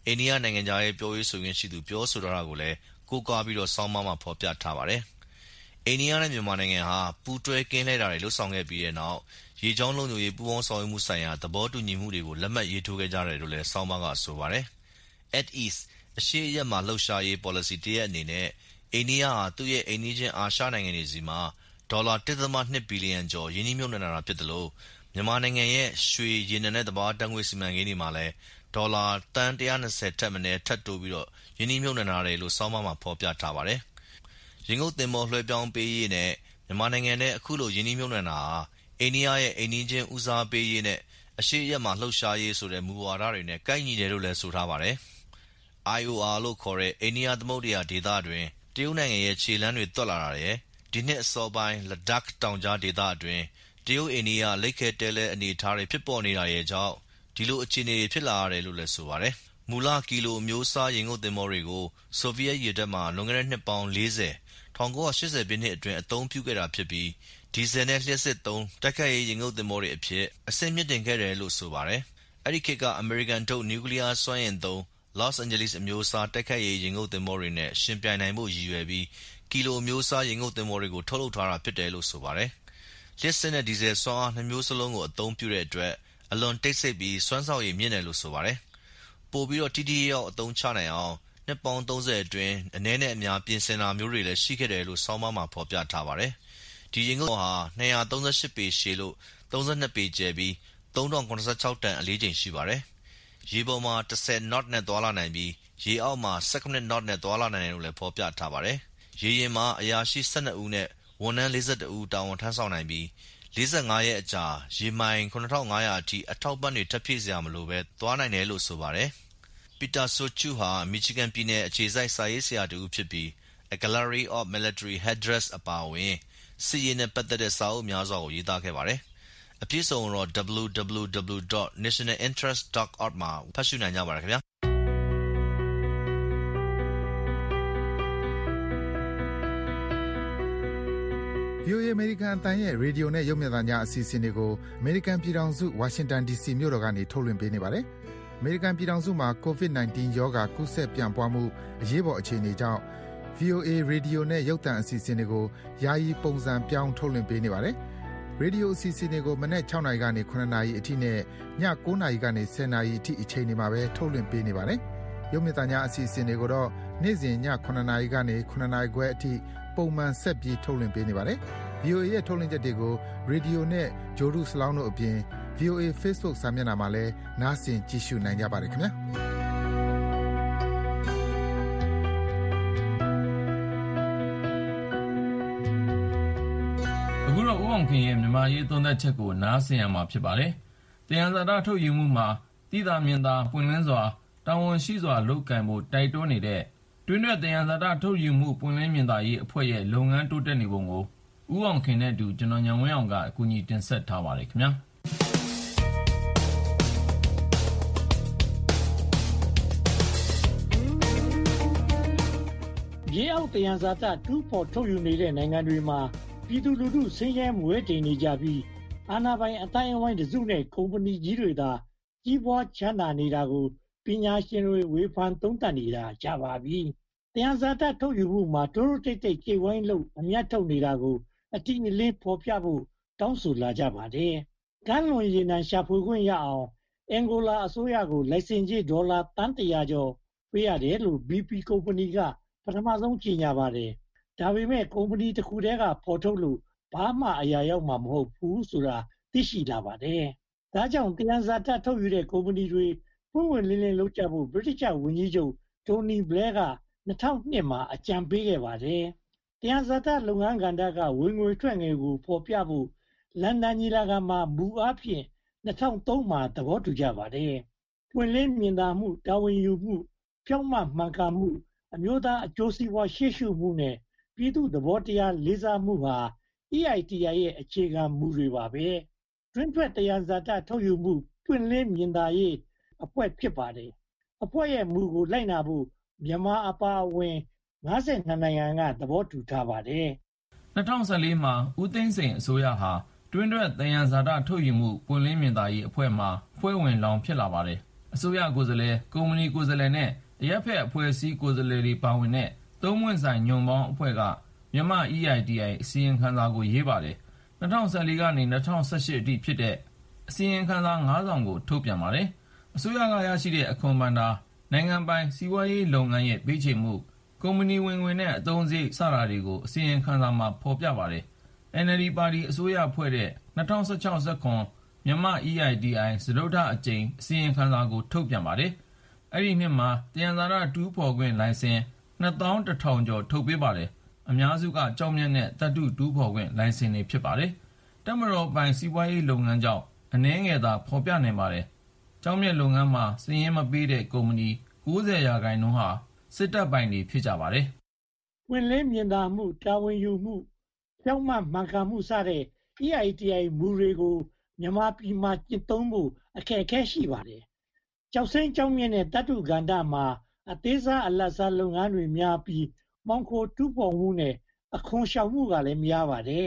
အိန္ဒိယနိုင်ငံသားရဲ့ပြောရေးဆိုခွင့်ရှိသူပြောဆိုထားတာကိုလည်းကိုးကားပြီးတော့ဆောင်းပါးမှာဖော်ပြထားပါတယ်။အိန္ဒိယနဲ့မြန်မာနိုင်ငံဟာပူးတွဲကင်းလှည့်တာတွေလှုပ်ဆောင်ခဲ့ပြီးတဲ့နောက်ရေကြောင်းလုံခြုံရေးပူးပေါင်းဆောင်ရွက်မှုဆိုင်ရာသဘောတူညီမှုတွေကိုလက်မှတ်ရေးထိုးခဲ့ကြတယ်လို့လည်းဆောင်းပါးကဆိုပါတယ်။ At Ease အရှေ့အရက်မှာလှုပ်ရှားရေး policy တရက်အနေနဲ့အိန္ဒိယဟာသူ့ရဲ့အိမ်နီးချင်းအာရှနိုင်ငံတွေစီမှာဒေါ်လာ တစ်ဒသမနှစ်ဘီလီယံကျော်ရင်းနှီးမြှုပ်နှံတာဖြစ်တယ်လို့မြန်မာနိုင်ငံရဲ့ရွှေရေနံနဲ့သဘာဝဓာတ်ငွေ့စီမံကိန်းတွေမှာလည်းဒေါ်လာတန်one hundred twentyထက်မနည်းထပ်တိုးပြီးတော့ရင်းနှီးမြှုပ်နှံတာတယ်လို့ဆောင်းပါးမှာဖော်ပြထားပါတယ်။ရင်းငုပ်သင်္ဘောလွှဲပြောင်းပေးရေးနဲ့မြန်မာနိုင်ငံနဲ့အခုလိုရင်းနှီးမြှုပ်နှံတာဟာအိန္ဒိယရဲ့အိမ်နီးချင်းဦးစားပေးရေးနဲ့အရှေ့ရက်မှာလှုပ်ရှားရေးဆိုတဲ့မူဝါဒတွေနဲ့ကိုက်ညီတယ်လို့လည်းဆိုထားပါတယ်။ I O R လို့ခေါ်တဲ့အိန္ဒိယသမုဒ္ဒရာဒေသတွင်တရုတ်နိုင်ငံရဲ့ခြေလှမ်းတွေတွက်လာတာတယ်ဒီနှစ်အစောပိုင်းလဒက်တောင်ကြားဒေသအတွင်းတရုတ်အိန္ဒိယလိပ်ခဲတဲလဲအနေအထားတွေဖြစ်ပေါ်နေတာရဲ့ကြောင့်ဒီလိုအခြေအနေတွေဖြစ်လာရတယ်လို့လည်းဆိုပါတယ်။မူလကီလိုအမျိုးအစားရေငုပ်သင်္ဘောတွေကိုဆိုဗီယက်ရေတပ်မှလွန်ခဲ့တဲ့နှစ်ပေါင်း၄၀ ၁၉၈၀ပြည့်နှစ်အတွင်းအသုံးပြုခဲ့တာဖြစ်ပြီးဒီဇယ်နဲ့လျှပ်စစ်သုံးတိုက်ခိုက်ရေးရေငုပ်သင်္ဘောတွေအဖြစ်အဆင့်မြင့်တင်ခဲ့တယ်လို့ဆိုပါတယ်။အဲ့ဒီခေတ်ကအမေရိကန်ထုတ်နျူကလ িয়ার စွမ်းအင်သုံး Los Angeles အမျိုးအစားတိုက်ခိုက်ရေးရေငုပ်သင်္ဘောတွေနဲ့ရှင်ပြိုင်နိုင်ဖို့ရည်ရွယ်ပြီးကီလိုအမျိုးအစားရေငုပ်သင်္ဘောတွေကိုထုတ်လုပ်ထားတာဖြစ်တယ်လို့ဆိုပါတယ်။လျှပ်စစ်နဲ့ဒီဇယ်စွမ်းအားနှစ်မျိုးစလုံးကိုအသုံးပြုတဲ့အတွက်အလွန်တိတ်ဆိတ်ပြီးစွမ်းဆောင်ရည်မြင့်တယ်လို့ဆိုပါတယ်။ပို့ပြီးတော့ထိထိရောက်အသုံးချနိုင်အောင်နှစ်ပေါင်းသုံးဆယ်အတွင်းအနည်းနဲ့အများပြင်ဆင်တာမျိုးတွေလည်းရှိခဲ့တယ်လို့ဆောင်းပါးမှာဖော်ပြထားပါတယ်။ဒီရေငုပ်ဟာtwo hundred thirty-eightပေရှည်လို့thirty-twoပေကျယ်ပြီးthree thousand seventy-sixတန်အလေးချိန်ရှိပါတယ်။ရေပေါ်မှာten knot နဲ့သွားလာနိုင်ပြီးရေအောက်မှာtwelve knot နဲ့သွားလာနိုင်တယ်လို့လည်းဖော်ပြထားပါတယ်။ရေရင်မှာအရာရှိtwelveဦးနဲ့ဝန်ထမ်းforty-oneဦးတာဝန်ထမ်းဆောင်နိုင်ပြီးforty-fiveရက်အကြာရေမိုင်seven thousand five hundredအထိအထောက်ပံ့တွေထပ်ဖြည့်စရာမလိုပဲသွားနိုင်တယ်လို့ဆိုပါတယ်။ Peter Sochu ဟာမီချီဂန်ပြည်နယ်အခြေစိုက်စာရေးဆရာတူဖြစ်ပြီး A Gallery of Military Headdress အပါအဝင်စစ်ရေးနဲ့ပတ်သက်တဲ့စာအုပ်များစွာကိုရေးသားခဲ့ပါတယ်။အပြည့်စုံတော့ double-u double-u double-u dot national interest dot org မှာဖတ်ရှုနိုင်ကြပါတယ်ခင်ဗျာ။ဗွီအိုအေ အမေရိကန်အသံရဲ့ရေဒီယိုနဲ့ရုပ်မြင်သံကြားအစီအစဉ်တွေကိုအမေရိကန်ပြည်ထောင်စုဝါရှင်တန် ဒီစီမြို့တော်ကနေထုတ်လွှင့်ပေးနေပါတယ်။အမေရိကန်ပြည်ထောင်စုမှာ ကိုဗစ်nineteen ရောဂါကူးစက်ပြန့်ပွားမှုအရေးပေါ်အခြေအနေကြောင့် ဗွီအိုအေ ရေဒီယိုနဲ့ရုပ်သံအစီအစဉ်တွေကိုယာယီပုံစံပြောင်းထုတ်လွှင့်ပေးနေပါတယ်။ရေဒီယိုအစီအစဉ်တွေကိုမနက်sixနာရီကနေsevenနာရီအထိနဲ့ညnineနာရီကနေtenနာရီအထိအချိန်တွေမှာပဲထုတ်လွှင့်ပေးနေပါတယ်။ရုပ်မြင်သံကြားအစီအစဉ်တွေကိုတော့နေ့စဉ်ညsevenနာရီကနေsevenနာရီခွဲအထိပုံမှန်ဆက်ပြီးထုတ်လွှင့်ပေးနေပါတယ်။ ဗွီအိုအေရဲ့ထုတ်လွှင့်ချက်တွေကိုရေဒီယိုနဲ့ဂျိုဒူးစလောင်းတို့အပြင် ဗွီအိုအေ Facebook စာမျက်နှာမှာလည်းနားဆင်ကြည့်ရှုနိုင်ကြပါတယ်ခင်ဗျာ။အခုတော့ဦးအောင်ခင်ရဲ့မြန်မာရေးသုံးသပ်ချက်ကိုနားဆင်ရမှာဖြစ်ပါတယ်။တရားစာတထုတ်ယူမှုမှာသိသာမြင်သာပွင့်လင်းစွာတာဝန်ရှိစွာလုပ်ကိုင်ဖို့တိုက်တွန်းနေတဲ့တွင်းထွက်တရားစာတထုတ်ယူမှုပွင့်လင်းမြင်သာရေးအဖွဲ့ရဲ့လုပ်ငန်းတိုးတက်နေပုံကိုဦးအောင်ခင်နဲ့အတူကျွန်တော်ညံဝင်းအောင်ကအကူအညီတင်ဆက်ထားပါတယ်ခင်ဗျာမြေအောက်တရားစာတတူးဖော်ထုတ်ယူနေတဲ့နိုင်ငံတွေမှာပြည်သူလူထုဆင်းရဲမွဲတေနေကြပြီးအာဏာပိုင်အတိုင်းအဝိုင်းတစုနဲ့ကုမ္ပဏီကြီးတွေသာကြီးပွားချမ်းသာနေတာကိုပညာရှင်တွေဝေဖန်သုံးသပ်နေတာကြာပါပြီ။တရားစာတထုတ်ယူမှုမှာတိုးတိုးတိတ်တိတ်ကြေဝိုင်းလို့အမျက်ထုတ်နေတာကိုအတိအလင်းဖော်ပြဖို့တောင်းဆိုလာကြပါတယ်။ကမ်းလွန်ရေနံရှာဖွေခွင့်ရအောင်အင်ဂိုလာအစိုးရကိုလိုင်စင်ကြေးဒေါ်လာသန်းတစ်ရာကျော်ပေးရတယ်လို့ ဘီ ပီ ကုမ္ပဏီကပထမဆုံးကြေညာပါတယ်။ဒါပေမဲ့ကုမ္ပဏီတစ်ခုတည်းကဖော်ထုတ်လို့ဘာမှအရာရောက်မှာမဟုတ်ဘူးဆိုတာသိရှိလာပါတယ်။ဒါကြောင့်တရားစာတထုတ်ယူတဲ့ကုမ္ပဏီတွေပွင့်ပွင့်လင်းလင်းလုပ်ကြဖို့ဗြိတိသျှဝန်ကြီးချုပ်တိုနီဘလဲကtwo thousand twoမှာအကြံပေးခဲ့ပါတယ်။တရားစာတလုပ်ငန်းကဏ္ဍကဝင်ငွေထွက်ငွေကိုဖော်ပြဖို့လန်ဒန်ညီလာခံမှာမူအားဖြင့်two thousand threeမှာသဘောတူကြပါတယ်။ပွင့်လင်းမြင်သာမှုတာဝန်ယူမှုဖြောင့်မတ်မှန်ကန်မှုအမျိုးသားအကျိုးစီးပွားရှေ့ရှုမှုနဲ့ပြည်သူသဘောတရားလေးစားမှုဟာ E I T I ရဲ့အခြေခံမူတွေပါပဲ။တွင်းထွက်တရားစာတထုတ်ယူမှုပွင့်လင်းမြင်သာရေးအဖွဲ့ဖြစ်ပါတယ်။အဖွဲ့ရဲ့မူကိုလိုက်နာဖို့မြန်မာအပါအဝင်fifty-twoနိုင်ငံကသဘောတူထားပါတယ်။two thousand fourteenမှာဦးသိန်းစိန်အစိုးရဟာတွင်းထွက်သယံဇာတထုတ်ယူမှုပွင့်လင်းမြင်သာရေးအဖွဲ့မှာဖွဲ့ဝင်လောင်ဖြစ်လာပါတယ်။အစိုးရကိုယ်စားလှယ်ကုမ္ပဏီကိုယ်စားလှယ်နဲ့အရက်ဖက်အဖွဲ့အစည်းကိုယ်စားလှယ်တွေပါဝင်တဲ့သုံးပွင့်ဆိုင်ညွန့်ပေါင်းအဖွဲ့ကမြန်မာ E I T I အစီရင်ခံစာကိုရေးပါတယ်၂၀၁၄ကနေ၂၀၁၈အထိဖြစ်တဲ့အစီရင်ခံစာငါးစောင်ကိုထုတ်ပြန်ပါတယ်အစိုးရကရရှိတဲ့အခွန်ဘဏ္ဍာနိုင်ငံပိုင်စီးပွားရေးလုပ်ငန်းရဲ့ပေးချေမှုကုမ္ပဏီဝင်ငွေနဲ့အသုံးစရိတ်စတာတွေကိုအစီရင်ခံစာမှာဖော်ပြပါတယ် N L D ပါတီအစိုးရဖွဲ့တဲ့၂၀၁၆ ၁၇မြန်မာ E I T I စတုတ္ထအကြိမ်အစီရင်ခံစာကိုထုတ်ပြန်ပါတယ်အဲ့ဒီနှစ်မှာတယံဇာတတူးဖော်ခွင့်လိုင်စင်နှစ်သောင်းတစ်ထောင်ကျော်ထုတ်ပေးပါတယ်အများစုကကြောက်မြတ်နဲ့တတုတူးဖော်ခွင့်လိုင်စင်တွေဖြစ်ပါတယ်တက်မတော်ပိုင်စီးပွားရေးလုပ်ငန်းကြောင့်အနည်းငယ်သာဖော်ပြနိုင်ပါတယ်ကြောက်မြတ်လုပ်ငန်းမှာစည်ရင်းမပေးတဲ့ကုမ္ပဏီ၉၀ရာခိုင်နှုန်းဟာစစ်တပ်ပိုင်တွေဖြစ်ကြပါတယ်ဝင်လင်းမြင်သာမှုတာဝန်ယူမှုကြောက်မှမှန်ကန်မှုစတဲ့ E I T I မူတွေကိုမြန်မာပြည်မှာကျင့်သုံးဖို့အခက်အခဲရှိပါတယ်ကြောက်စိမ်းကြောက်မြင့်တဲ့တတုကန္တမှာအသေးစားအလတ်စားလုပ်ငန်းတွေများပြီးမောင်ခိုတူးဖော်မှုနဲ့အခွန်ရှောင်မှုကလည်းများပါတယ်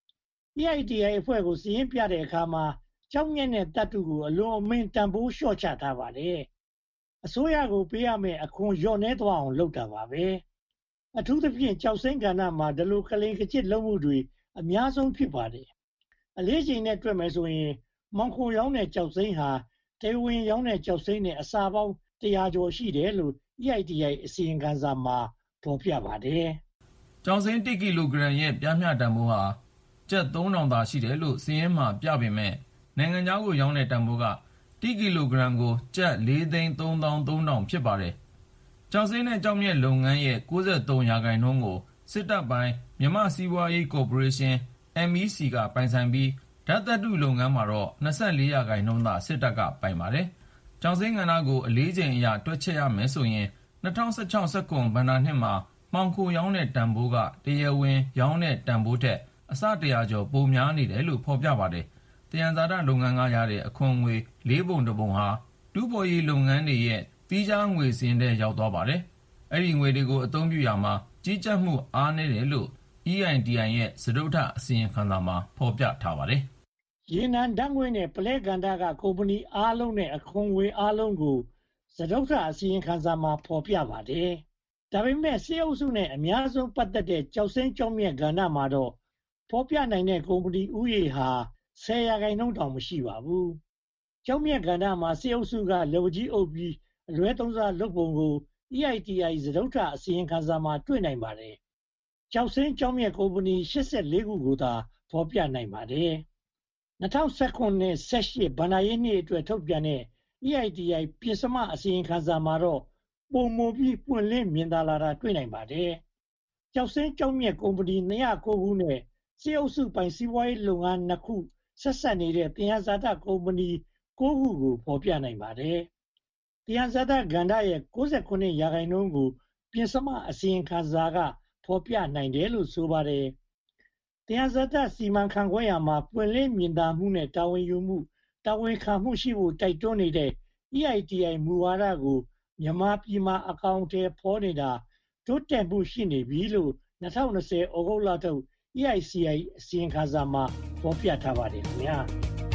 E I T I အဖွဲ့ကိုစည်ရင်းပြတဲ့အခါမှာကြောက်မြင့်တဲ့တတုကိုအလွန်အမင်းတန်ဖိုးလျှော့ချထားပါတယ်အစိုးရကိုပေးရမယ့်အခွန်လျော့နှဲသွားအောင်လုပ်တာပါပဲအထူးသဖြင့်ကြောက်စိမ်းကဏ္ဍမှာဒီလိုကလိန်ကကျစ်လုပ်မှုတွေအများဆုံးဖြစ်ပါတယ်အလေးချိန်နဲ့တွက်မယ်ဆိုရင်မောင်ခိုရောင်းတဲ့ကြောက်စိမ်းဟာတေဝင်ရောင်းတဲ့ကြောက်စိမ်းနဲ့အစာပေါင်းတရာကျော်ရှိတယ်လို့ E I T I အစီရင်ခံစာမှာဖော်ပြပါတယ်ကြောက်စိမ်းတစ်ကီလိုဂရမ်ရဲ့ပြမျှတန်ဖိုးဟာကျပ်သုံးထောင်သာရှိတယ်လို့စည်ရင်းမှာပြပေမဲ့နိုင်ငံခြားကိုရောင်းတဲ့တန်ဖိုးကတစ်ကီလိုဂရမ်ကိုကျပ်လေးသိန်းသုံးသောင်းသုံးထောင်ဖြစ်ပါတယ်ကြောက်စိမ်းနဲ့ကြောက်မြတ်လုပ်ငန်းရဲ့၉၃ရာခိုင်နှုန်းကိုစစ်တပ်ပိုင်မြန်မာစီးပွားရေးကော်ပိုရေးရှင်း M E C ကပိုင်ဆိုင်ပြီးဓာတ်သတ္တုလုပ်ငန်းမှာတော့၂၄ရာခိုင်နှုန်းသာစစ်တပ်ကပိုင်ပါတယ်ကြောက်စိမ်းကဏ္ဍကိုအလေးချိန်အရတွက်ချက်ရမယ်ဆိုရင်၂၀၁၆ ၁၇ဘဏ္ဍာနှစ်မှာမှောင်ခိုရောင်းတဲ့တန်ဖိုးကတရားဝင်ရောင်းတဲ့တန်ဖိုးထက်အဆတရာကျော်ပိုများနေတယ်လို့ဖော်ပြပါတယ်တယံဇာတလုပ်ငန်းကရတဲ့အခွန်ငွေလေးပုံတစ်ပုံဟာတူးဖော်ရေးလုပ်ငန်းတွေရဲ့သီးခြားငွေစင်းထဲရောက်သွားပါတယ်အဲ့ဒီငွေတွေကိုအသုံးပြုရမှာကြီးကြပ်မှုအားနည်းတယ်လို့ E I T I ရဲ့စတုတ္ထအစီရင်ခံစာမှာဖော်ပြထားပါတယ်ရေနံဓာတ်ငွေနဲ့ပလဲကန္တာကကုမ္ပဏီအားလုံးနဲ့အခွန်ငွေအားလုံးကိုစတုတ္ထအစီရင်ခံစာမှာဖော်ပြပါတယ်ဒါပေမဲ့စစ်အုပ်စုနဲ့အများဆုံးပတ်သက်တဲ့ကြောက်စိမ်းကြောက်မြတ်ကဏ္ဍမှာတော့ဖော်ပြနိုင်တဲ့ကုမ္ပဏီဥယေဟာဆယ်ရာခိုင်နှုန်းတောင်မရှိပါဘူးကြောက်မြတ်ကဏ္ဍမှာစစ်အုပ်စုကလက်ဝကြီးအုပ်ပြီးအလွဲသုံးစားလုပ်ပုံကို E I T I စတုတ္ထအစီရင်ခံစာမှာတွေ့နိုင်ပါတယ်ကြောက်စိမ်းကြောက်မြတ်ကုမ္ပဏီ၈၄ခုကိုသာဖော်ပြနိုင်ပါတယ်၂၀၁၇နဲ့၁၈ဘဏ္ဍာရေးနှစ်အတွက်ထုတ်ပြန်တဲ့ E I T I ပြင်စမအစီရင်ခံစာမှာတော့ပုံမူပြီးပွင့်လင်းမြင်သာလာတာတွေ့နိုင်ပါတယ်။ကြောက်စင်းကြောက်မြက်ကုမ္ပဏီ၂၀၉ခုနဲ့စီအုပ်စုပိုင်စီးပွားရေးလုပ်ငန်းနှစ်ခုဆက်ဆက်နေတဲ့သယံဇာတကုမ္ပဏီ၉ခုကိုဖော်ပြနိုင်ပါတယ်။သယံဇာတကဏ္ဍရဲ့၉၇ရာခိုင်နှုန်းကိုပြင်စမအစီရင်ခံစာကဖော်ပြနိုင်တယ်လို့ဆိုပါတယ်။သယံဇာတစီမံခန့်ခွဲရာမှာပွင့်လင်းမြင်သာမှုနဲ့တာဝန်ယူမှုတာဝန်ခံမှုရှိဖို့တိုက်တွန်းနေတဲ့ E I T I မူဝါဒကိုမြန်မာပြည်မှာအကောင့်ထဲပေါ်နေတာတိုးတက်မှုရှိနေပြီလို့၂၀၂၀ဩဂုတ်လထုတ် E I C I အစီရင်ခံစာမှာဖော်ပြထားပါတယ်ခင်ဗျာ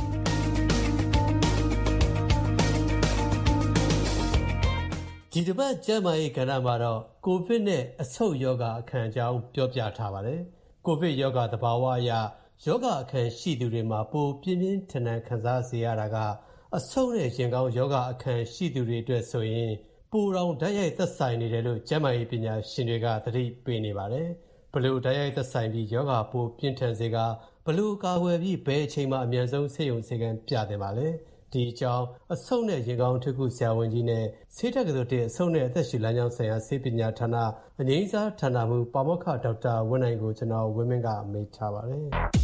ဒီတစ်ပတ်ကျန်းမာရေးကဏ္ဍမှာတော့ကိုဗစ်နဲ့အဆုတ်ယောဂအခန်းအကြောင်းပြောပြထားပါတယ်ကိုဗစ်ယောဂသဘာဝအရယောဂအခန်းရှိသူတွေမှာပိုပြင်းပြင်းထန်ထန်ခံစားစေရတာကအဆုတ်နဲ့ရင်ကောင်းယောဂအခန်းရှိသူတွေအတွက်ဆိုရင်ပိုတောင်ဓာတ်ရိုက်သက်ဆိုင်နေတယ်လို့ကျန်းမာရေးပညာရှင်တွေကသတိပေးနေပါတယ်ဘလို့ဓာတ်ရိုက်သက်ဆိုင်ပြီးယောဂပိုပြင်းထန်စေကဘလို့ကာကွယ်ပြီးဘယ်အချိန်မှအမြန်ဆုံးဆေးရုံဆေးကမ်းပြတယ်ပါလဲဒီအကြောင်းအဆုတ်နဲ့ရင်ကောင်းထုခုဆရာဝန်ကြီးနဲ့ဆေးတက္ကသိုလ်တဲ့အဆုတ်နဲ့အသက်ရှူလမ်းကြောင်းဆိုင်ရာဆေးပညာဌာနအငြိမ်းစားဌာနမှပါမောက္ခဒေါက်တာဝင်းနိုင်ကိုကျွန်တော်ဝင်းမင်းကမေးထားပါတယ်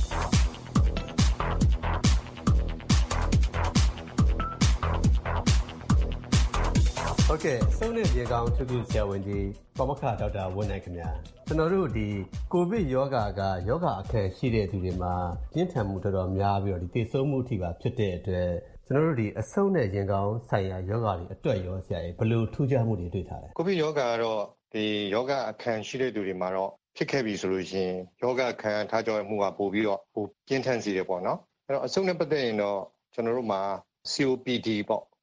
ဟုတ်ကဲ့အဆုတ်နဲ့ရင်ကောင်းထုခုဆရာဝန်ကြီးပါမောက္ခဒေါက်တာဝင်းနိုင်ခင်ဗျာကျွန်တော်တို့ဒီကိုဗစ်ယောဂါကယောဂအခက်ရှိတဲ့သူတွေမှာပြင်းထန်မှုတော်တော်များပြီးတော့ဒီသေဆုံးမှုအထိပါဖြစ်တဲ့အတွက်ကျွန်တော်တို့ဒီအဆုတ်နဲ့ရင်ကောင်းဆိုင်ရာယောဂါတွေအတွက်ရောဆရာကြီးဘယ်လိုထူးခြားမှုတွေတွေ့ထားလဲကိုဗစ်ယောဂါကတော့ဒီယောဂအခက်ရှိတဲ့သူတွေမှာတော့ဖြစ်ခဲ့ပြီဆိုလို့ရှိရင်ယောဂအခက်ထားကြောမှုကပိုပြီးတော့ပိုပြင်းထန်စေတယ်ပေါ့နော်အဲ့တော့အဆုတ်နဲ့ပတ်သက်ရင်တော့ကျွန်တော်တို့မှာ C O P D ပေါ့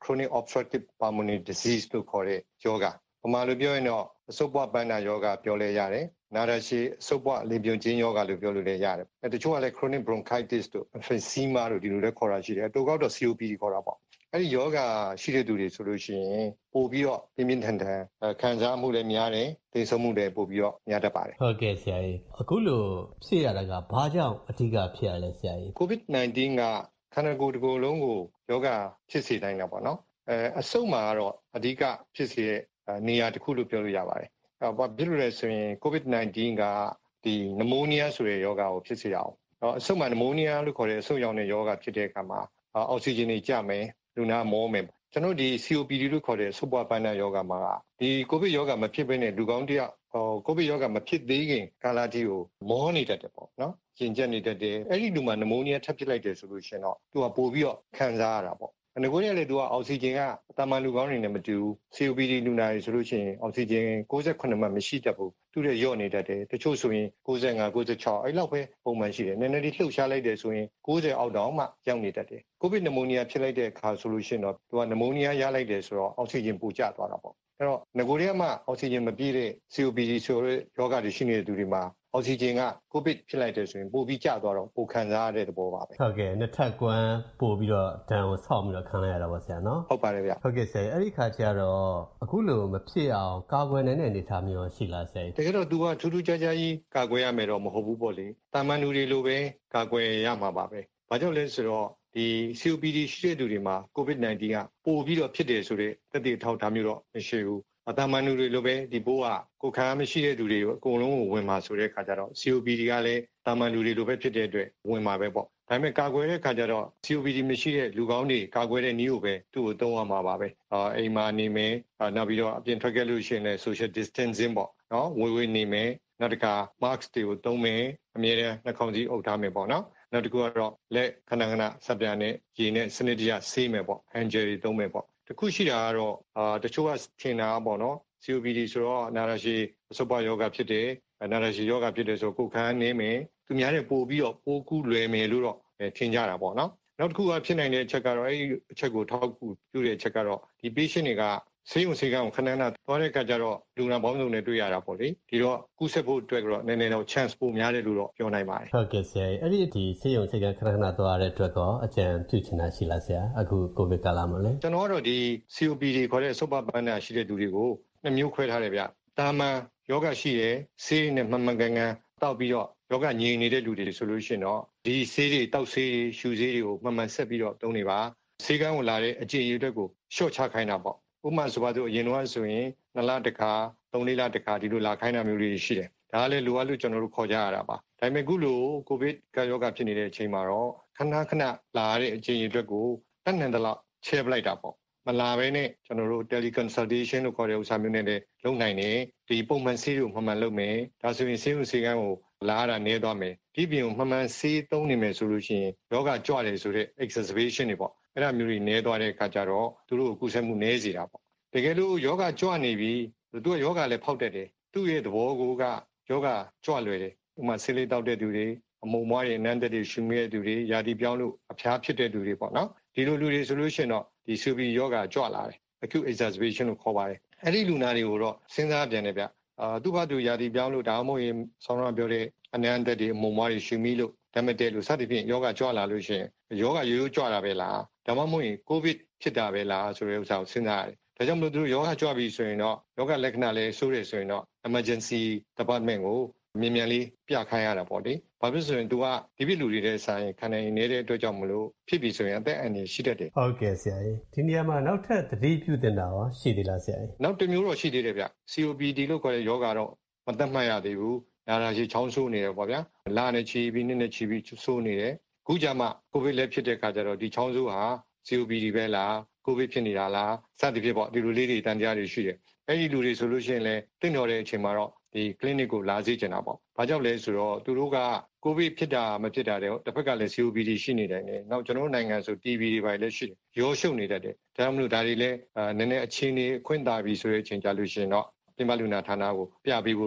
chronic obstructive pulmonary disease လို့ခေါ်တဲ့ယောဂ။ဗမာလိုပြောရင်တော့အဆုတ်ပွားပန်းနာယောဂပြောလဲရတယ်။နာတာရှည်အဆုတ်ပွားအလင်းပြုံခြင်းယောဂလို့ပြောလို့လည်းရတယ်။အဲတချို့ကလည်း chronic bronchitis တို့ emphysema တို့ဒီလိုလည်းခေါ်တာရှိတယ်။အတူကောက်တော့ C O P D ခေါ်တာပေါ့။အဲဒီယောဂရှိတဲ့သူတွေဆိုလို့ရှိရင်ပို့ပြီးတော့ပြင်းပြင်းထန်ထန်ခံစားမှုလည်းများတယ်။သိဆုံးမှုလည်းပို့ပြီးတော့များတတ်ပါတယ်။ဟုတ်ကဲ့ဆရာကြီး။အခုလိုဖြစ်ရတာကဘာကြောင့်အဓိကဖြစ်ရလဲဆရာကြီး။ COVID nineteen ကခန္ဓာကိုယ်တစ်ကိုယ်လုံးကိုယောဂဖြစ်စေတိုင်းတာပေါ့နော်အဲအဆုတ်မှာကတော့အဓိကဖြစ်စေတဲ့နေရာတစ်ခုလို့ပြောလို့ရပါတယ်အဲဘာဖြစ်လို့လဲဆိုရင် COVID nineteen ကဒီနမိုးနီးယားဆိုတဲ့ယောဂကိုဖြစ်စေရအောင်တော့အဆုတ်မှာနမိုးနီးယားလို့ခေါ်တဲ့အဆုတ်ရောင်တဲ့ယောဂဖြစ်တဲ့အခါမှာအောက်ဆီဂျင်တွေကျမယ်လူနာမောမယ်ကျွန်တော်ဒီ C O P D လို့ခေါ်တဲ့အဆုတ်ပွားပန်းနာယောဂမှာဒီ COVID ယောဂမဖြစ်ဘဲနဲ့လူကောင်းတယောက်ဟို COVID ယောဂမဖြစ်သေးခင်ကာလတိကိုမောနေတတ်တယ်ပေါ့နော်ကျင်ကျက်နေတတ်တယ်အဲ့ဒီလူမှာနမိုးနီးယားထပ်ဖြစ်လိုက်တယ်ဆိုလို့ရှိရင်တော့သူကပို့ပြီးတော့ခံစားရတာပေါ့ငကိုရဲ့လေသူကအောက်ဆီဂျင်ကတာမန်လူကောင်းတွေနဲ့မတူဘူး C O P D လူနာတွေဆိုလို့ရှိရင်အောက်ဆီဂျင်၉၈မှတ်မရှိတတ်ဘူးသူတွေညော့နေတတ်တယ်တချို့ဆိုရင်၉၅ ၉၆အဲ့လောက်ပဲပုံမှန်ရှိတယ်နည်းနည်းလေးလှုပ်ရှားလိုက်တယ်ဆိုရင်၉၀အောက်တောင်မှရောက်နေတတ်တယ်ကိုဗစ်နမိုးနီးယားဖြစ်လိုက်တဲ့အခါဆိုလို့ရှိရင်တော့သူကနမိုးနီးယားရလိုက်တယ်ဆိုတော့အောက်ဆီဂျင်ပိုကျသွားတာပေါ့အဲ့တော့ငကိုရဲ့မှအောက်ဆီဂျင်မပြည့်တဲ့ C O P D ဆိုတဲ့ယောဂတွေရှိနေတဲ့သူတွေမှာအောက်ဆီဂျင်ကကိုဗစ်ဖြစ်လိုက်တယ်ဆိုရင်ပိုပြီးကျသွားတော့ပိုခံစားရတဲ့သဘောပါပဲဟုတ်ကဲ့နှစ်ထပ်ကွမ်းပို့ပြီးတော့ဒဏ်ကိုဆောက်ပြီးတော့ခံလိုက်ရတာပါဆရာနော်ဟုတ်ပါတယ်ဗျဟုတ်ကဲ့ဆရာအဲ့ဒီခါကျတော့အခုလိုမဖြစ်အောင်ကာကွယ်နိုင်တဲ့အနေအထားမျိုးရှိလားဆရာတကယ်တော့ तू ကထူးထူးခြားခြားကြီးကာကွယ်ရမယ်တော့မဟုတ်ဘူးပေါ့လေတာမန်လူတွေလိုပဲကာကွယ်ရမှာပါပဲဘာကြောင့်လဲဆိုတော့ဒီ C O P D ရှိတဲ့သူတွေမှာ COVID nineteen ကပိုပြီးတော့ဖြစ်တယ်ဆိုတဲ့သက်သေထောက်ထားမျိုးတော့မရှိဘူးအတမန်လူတွေလိုပဲဒီဘိုးကကိုခံမရှိတဲ့သူတွေကိုအကုန်လုံးကိုဝင်มาဆိုတဲ့ခါကျတော့ C O P D ကလည်းတာမန်လူတွေလိုပဲဖြစ်တဲ့အတွက်ဝင်มาပဲပေါ့ဒါပေမဲ့ကာကွယ်တဲ့ခါကျတော့ C O P D မရှိတဲ့လူကောင်းတွေကာကွယ်တဲ့နည်းကိုပဲသူ့ကိုသုံးရမှာပါပဲအာအိမ်မှာနေမယ်နောက်ပြီးတော့အပြင်ထွက်ခဲ့လို့ရှိရင်လည်း social distancing ပေါ့နော်ဝေးဝေးနေမယ်နောက်တစ်ခါ mask တွေကိုသုံးမယ်အမြဲတမ်းနှာခေါင်းစည်းအုပ်ထားမယ်ပေါ့နော်နောက်တစ်ခုကတော့လက်ခဏခဏစပ်ပြာနဲ့ရေနဲ့စနစ်တကျဆေးမယ်ပေါ့ hand gel တွေသုံးမယ်ပေါ့တခုရှိတာကတော့အာတချို့ကထင်တာပေါ့နော် C O P D ဆိုတော့နာရရှိအဆုတ်ပွားယောဂဖြစ်တယ်နာရရှိယောဂဖြစ်တယ်ဆိုကိုယ်ခံနေမယ်သူများတွေပို့ပြီးတော့ပိုးကူးလွယ်မယ်လို့တော့ထင်ကြတာပေါ့နော်နောက်တစ်ခုကဖြစ်နိုင်တဲ့အချက်ကတော့အဲ့ဒီအချက်ကိုထောက်ကူပြုတဲ့အချက်ကတော့ဒီ patient တွေကဆေးရုံဆေးကန်းကိုခဏခဏသွားတဲ့အခါကျတော့လူနာပေါင်းစုံနဲ့တွေ့ရတာပေါ့လေဒီတော့ကူးစက်ဖို့အတွက်ကတော့နည်းနည်းတော့ chance ပိုများတယ်လို့တော့ပြောနိုင်ပါတယ်ဟုတ်ကဲ့ဆရာအဲ့ဒီဒီဆေးရုံဆေးကန်းခဏခဏသွားရတဲ့အတွက်ကောအကြံပြုချင်တာရှိလားဆရာအခုကိုဗစ်ကာလမှာလဲကျွန်တော်ကတော့ဒီ C O P D ခေါ်တဲ့ဆုတ်ပါပန်းနာရှိတဲ့သူတွေကိုနှစ်မျိုးခွဲထားတယ်ဗျတာမန်ယောဂရှိတယ်ဆေးနဲ့မှန်မှန်ကန်ကန်တောက်ပြီးတော့ယောဂငြိမ်နေတဲ့လူတွေဆိုလို့ရှိရင်တော့ဒီဆေးတွေတောက်ဆေးတွေရှူဆေးတွေကိုမှန်မှန်ဆက်ပြီးတော့သုံးနေပါဆေးကန်းကိုလာတဲ့အကျင့်ရည်အတွက်ကိုရှော့ချခိုင်းတာပေါ့ဥပမာဆိုပါတော့အရင်တော့ဆိုရင်နှစ်လတစ်ခါသုံးလေးလတစ်ခါဒီလိုလာခိုင်းတာမျိုးတွေရှိတယ်ဒါကလည်းလိုအပ်လို့ကျွန်တော်တို့ခေါ်ကြရတာပါဒါပေမဲ့ခုလိုကိုဗစ်ကရောဂါဖြစ်နေတဲ့အချိန်မှာတော့ခဏခဏလာတဲ့အကျင့်ရည်အတွက်ကိုတတ်နိုင်သလောက်ချဲပလိုက်တာပေါ့မလာဘဲနဲ့ကျွန်တော်တို့ teleconsultation လို့ခေါ်တဲ့ဥစ္စာမျိုးနဲ့လည်းလုပ်နိုင်တယ်ဒီပုံမှန်ဆေးကိုမှန်မှန်လုပ်မယ်ဒါဆိုရင်ဆေးရုံဆေးကန်းကိုလာရတာနည်းသွားမယ်ဒီပြင်ကိုမှန်မှန်ဆေးသုံးနေမယ်ဆိုလို့ရှိရင်ယောဂကြွတယ်ဆိုတဲ့ exacerbation တွေပေါ့အဲ့ဒါမျိုးတွေနည်းသွားတဲ့အခါကျတော့သူတို့ကိုကူးစက်မှုနည်းစေတာပေါ့တကယ်လို့ယောဂကြွနေပြီသူကယောဂလည်းဖောက်တတ်တယ်သူ့ရဲ့သဘောကိုကယောဂကြွလွယ်တယ်ဥပမာဆေးလေးတောက်တဲ့သူတွေအမုံမွားတွေနန်းတဲ့တွေရှူမိတဲ့သူတွေယာတီပြောင်းလို့အဖျားဖြစ်တဲ့သူတွေပေါ့နော်ဒီလိုလူတွေဆိုလို့ရှိရင်တော့ဒီ C O P D ယောဂကြွလာတယ် acute exacerbation လို့ခေါ်ပါတယ်အဲ့ဒီလူနာတွေကိုတော့စဉ်းစားပြန်တယ်ဗျအာသူ့ဘာသူယာတီပြောင်းလို့ဒါမှမဟုတ်ရင်ဆောင်းရပြောတဲ့အနန်းတဲ့တွေအမုံမွားတွေရှူမိလို့ဓာတ်မတည့်လို့စသဖြင့်ယောဂကြွလာလို့ရှိရင်ယောဂရိုးရိုးကြွတာပဲလားဒါမှမဟုတ်ရင်ကိုဗစ်ဖြစ်တာပဲလားဆိုတဲ့ဥစ္စာကိုစဉ်းစားရတယ်ဒါကြောင့်မလို့သူတို့ယောဂကြွပြီဆိုရင်တော့ယောဂလက္ခဏာလည်းဆိုးတယ်ဆိုရင်တော့ emergency department ကိုမြန်မြန်လေးပြခိုင်းရတာပေါ့လေဘာဖြစ်ဆိုရင် तू ကဒီပြလူတွေတဲ့ဆိုင်ခံနိုင်နေတဲ့အတွက်ကြောင့်မလို့ဖြစ်ပြီဆိုရင်အသက်အန္တရာယ်ရှိတတ်တယ်ဟုတ်ကဲ့ဆရာကြီးဒီနေရာမှာနောက်ထပ်သတိပြုသင့်တာရောရှိသေးလားဆရာကြီးနောက်တစ်မျိုးတော့ရှိသေးတယ်ဗျ C O P D လို့ခေါ်တဲ့ယောဂတော့မသက်မှတ်ရသေးဘူးနာတာရှိချောင်းဆိုးနေတယ်ပေါ့ဗျာလာနေချီပြီးနည်းနည်းချီပြီးဆိုးနေတယ်ခုကြမှာကိုဗစ်လည်းဖြစ်တဲ့ခါကျတော့ဒီချောင်းဆိုးဟာ C O P D ပဲလားကိုဗစ်ဖြစ်နေတာလားစသဖြင့်ပေါ့ဒီလိုလေးတွေတန်တရားတွေရှိတယ်အဲ့ဒီလူတွေဆိုလို့ရှိရင်လည်းတင့်တော်တဲ့အချိန်မှာတော့ဒီ clinic ကိုလာစေချင်တာပေါ့ဘာကြောင့်လဲဆိုတော့သူတို့ကကိုဗစ်ဖြစ်တာမဖြစ်တာတဲ့တစ်ဖက်ကလည်း C O P D ရှိနေတယ်နဲ့နောက်ကျွန်တော်တို့နိုင်ငံဆို T V တွေပါလည်းရှိတယ်ရောရှုပ်နေတတ်တယ်ဒါကြောင့်မလို့ဒါတွေလည်းနည်းနည်းအချင်းတွေအခွင့်တာပြီဆိုတဲ့အချိန်ကြာလို့ရှိရင်တော့ပြင်ပလူနာဌာနကိုပြပေးဖို့တော့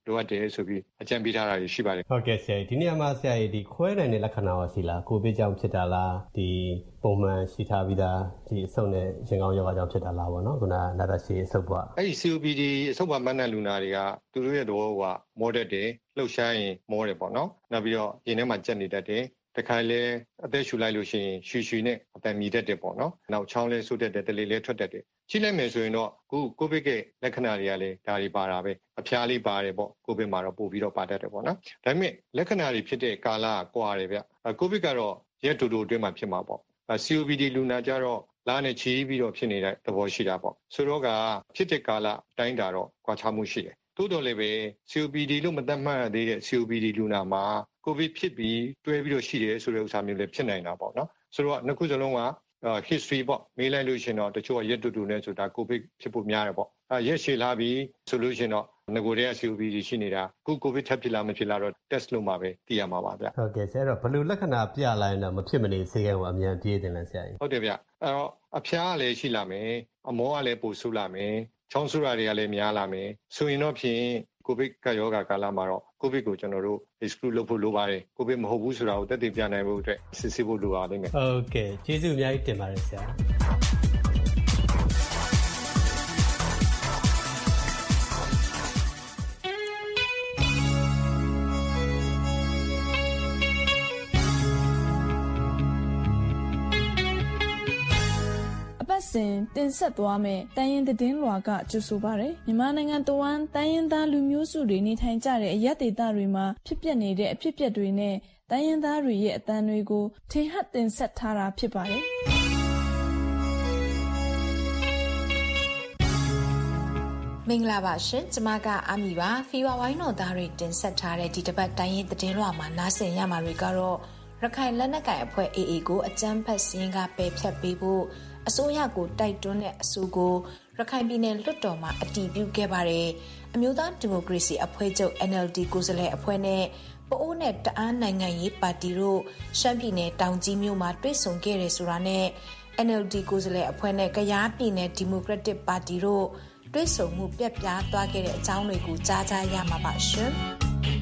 လိုအပ်တယ်ဆိုပြီးအကြံပေးထားတာရှိပါတယ်ဟုတ်ကဲ့ဆရာဒီနေ့မှာဆရာဒီခွဲနိုင်တဲ့လက္ခဏာရောရှိလားကိုဗစ်ကြောင့်ဖြစ်တာလားဒီပုံမှန်ရှိထားပြီးသားဒီအဆုတ်နဲ့ရင်ကောင်းရောဂါကြောင့်ဖြစ်တာလားပေါ့နော်ခုနနာတာရှိအဆုတ်ပွားအဲ့ဒီ စီ အို ပီ ဒီ အဆုတ်ပွားမှန်တဲ့လူနာတွေကသူတို့ရဲ့သဘောကမောတတ်တယ်လှုပ်ရှားရင်မောတယ်ပေါ့နော်နောက်ပြီးတော့ရင်ထဲမှာကြက်နေတတ်တယ်တခါလဲအသက်ရှူလိုက်လို့ရှိရင်ရှူရှူနဲ့အပံမြည်တတ်တယ်ပေါ့နော်နောက်ချောင်းလဲဆုတ်တတ်တယ်တလေလဲထွက်တတ်တယ်ချိလိုက်မယ်ဆိုရင်တော့အခုကိုဗစ်ရဲ့လက္ခဏာတွေကလည်းဒါတွေပါတာပဲအဖျားလေးပါတယ်ပေါ့ကိုဗစ်မှာတော့ပို့ပြီးတော့ပါတတ်တယ်ပေါ့နော်ဒါပေမဲ့လက္ခဏာတွေဖြစ်တဲ့ကာလကကွာတယ်ဗျကိုဗစ်ကတော့ရက်တူတူအတွင်းမှာဖြစ်မှာပေါ့ စီ အို ပီ ဒီ လူနာကြတော့လာနဲ့ချီးပြီးတော့ဖြစ်နေတဲ့သဘောရှိတာပေါ့ဆိုတော့ကဖြစ်တဲ့ကာလအတိုင်းတာတော့ကွာခြားမှုရှိတယ်တိုးတော်လည်းပဲ စီ အို ပီ ဒီ လို့မသတ်မှတ်သေးတဲ့ စီ အို ပီ ဒီ လူနာမှာကိုဗစ်ဖြစ်ပြီးတွဲပြီးတော့ရှိတယ်ဆိုတဲ့ဥစ္စာမျိုးလည်းဖြစ်နိုင်တာပေါ့နော်ဆိုတော့နှစ်ခုစလုံးက history ပေါ့မေးလိုက်လို့ရှင်တော့တချို့ကရက်တူတူနဲ့ဆိုတာကိုဗစ်ဖြစ်ဖို့များတယ်ပေါ့အဲရက်ရှည်လာပြီးဆိုလို့ရှင်တော့ငကိုတွေက စီ အို ပီ ဒီ ရှိနေတာအခုကိုဗစ်ထပ်ဖြစ်လာမဖြစ်လာတော့ test လုပ်မှာပဲသိရမှာပါဗျဟုတ်ကဲ့ဆရာတော့ဘယ်လိုလက္ခဏာပြလိုက်ရင်တော့မဖြစ်မနေဆေးကန်းကိုအမြန်ပြေးတယ်လဲဆရာကြီးဟုတ်တယ်ဗျအဲ့တော့အဖျားကလည်းရှိလာမယ်အမောကလည်းပိုဆိုးလာမယ်ချောင်းဆိုးတာတွေကလည်းများလာမယ်ဆိုရင်တော့ဖြင့်ကိုဗစ်ကရောဂါကာလမှာတော့ကိုဗစ်ကိုကျွန်တော်တို့ exclude လုပ်ဖို့လိုပါတယ်ကိုဗစ်မဟုတ်ဘူးဆိုတာကိုသက်သေပြနိုင်ဖို့အတွက်စစ်ဆေးဖို့လိုပါလိမ့်မယ်ဟုတ်ကဲ့ကျေးဇူးအများကြီးတင်ပါတယ်ဆရာစဉ်တင်ဆက်သွားမယ်တိုင်းရင်းသတင်းလွှာကကြိုဆိုပါရယ်မြန်မာနိုင်ငံတဝန်းတိုင်းရင်းသားလူမျိုးစုတွေနေထိုင်ကြတဲ့အရပ်ဒေသတွေမှာဖြစ်ပျက်နေတဲ့အဖြစ်အပျက်တွေနဲ့တိုင်းရင်းသားတွေရဲ့အသံတွေကိုထင်ဟပ်တင်ဆက်ထားတာဖြစ်ပါတယ်မင်္ဂလာပါရှင်ကျမကအာမီပါဖီဝါဝိုင်းတော်သားတွေတင်ဆက်ထားတဲ့ဒီတစ်ပတ်တိုင်းရင်းသတင်းလွှာမှာနားဆင်ရမှာတွေကတော့ရခိုင်လက်နက်ကိုင်အဖွဲ့ အေးအေး ကိုအကြမ်းဖက်စည်းကပယ်ဖျက်ပေးဖို့အစိုးရကိုတိုက်တွန်းတဲ့အဆိုကိုရခိုင်ပြည်နယ်လွှတ်တော်မှာအတည်ပြုခဲ့ပါတယ်။အမျိုးသားဒီမိုကရေစီအဖွဲ့ချုပ် အန် အယ်လ် ဒီ ကိုယ်စားလှယ်အဖွဲ့နဲ့ပအိုးနဲ့တအာင်းနိုင်ငံရေးပါတီတို့ရှမ်းပြည်နယ်တောင်ကြီးမြို့မှာတွေ့ဆုံခဲ့တယ်ဆိုတာနဲ့ အန် အယ်လ် ဒီ ကိုယ်စားလှယ်အဖွဲ့နဲ့ကယားပြည်နယ်ဒီမိုကရက်တစ်ပါတီတို့တွေ့ဆုံမှုပြတ်ပြားသွားခဲ့တဲ့အကြောင်းတွေကိုကြားကြရမှာပါရှင်။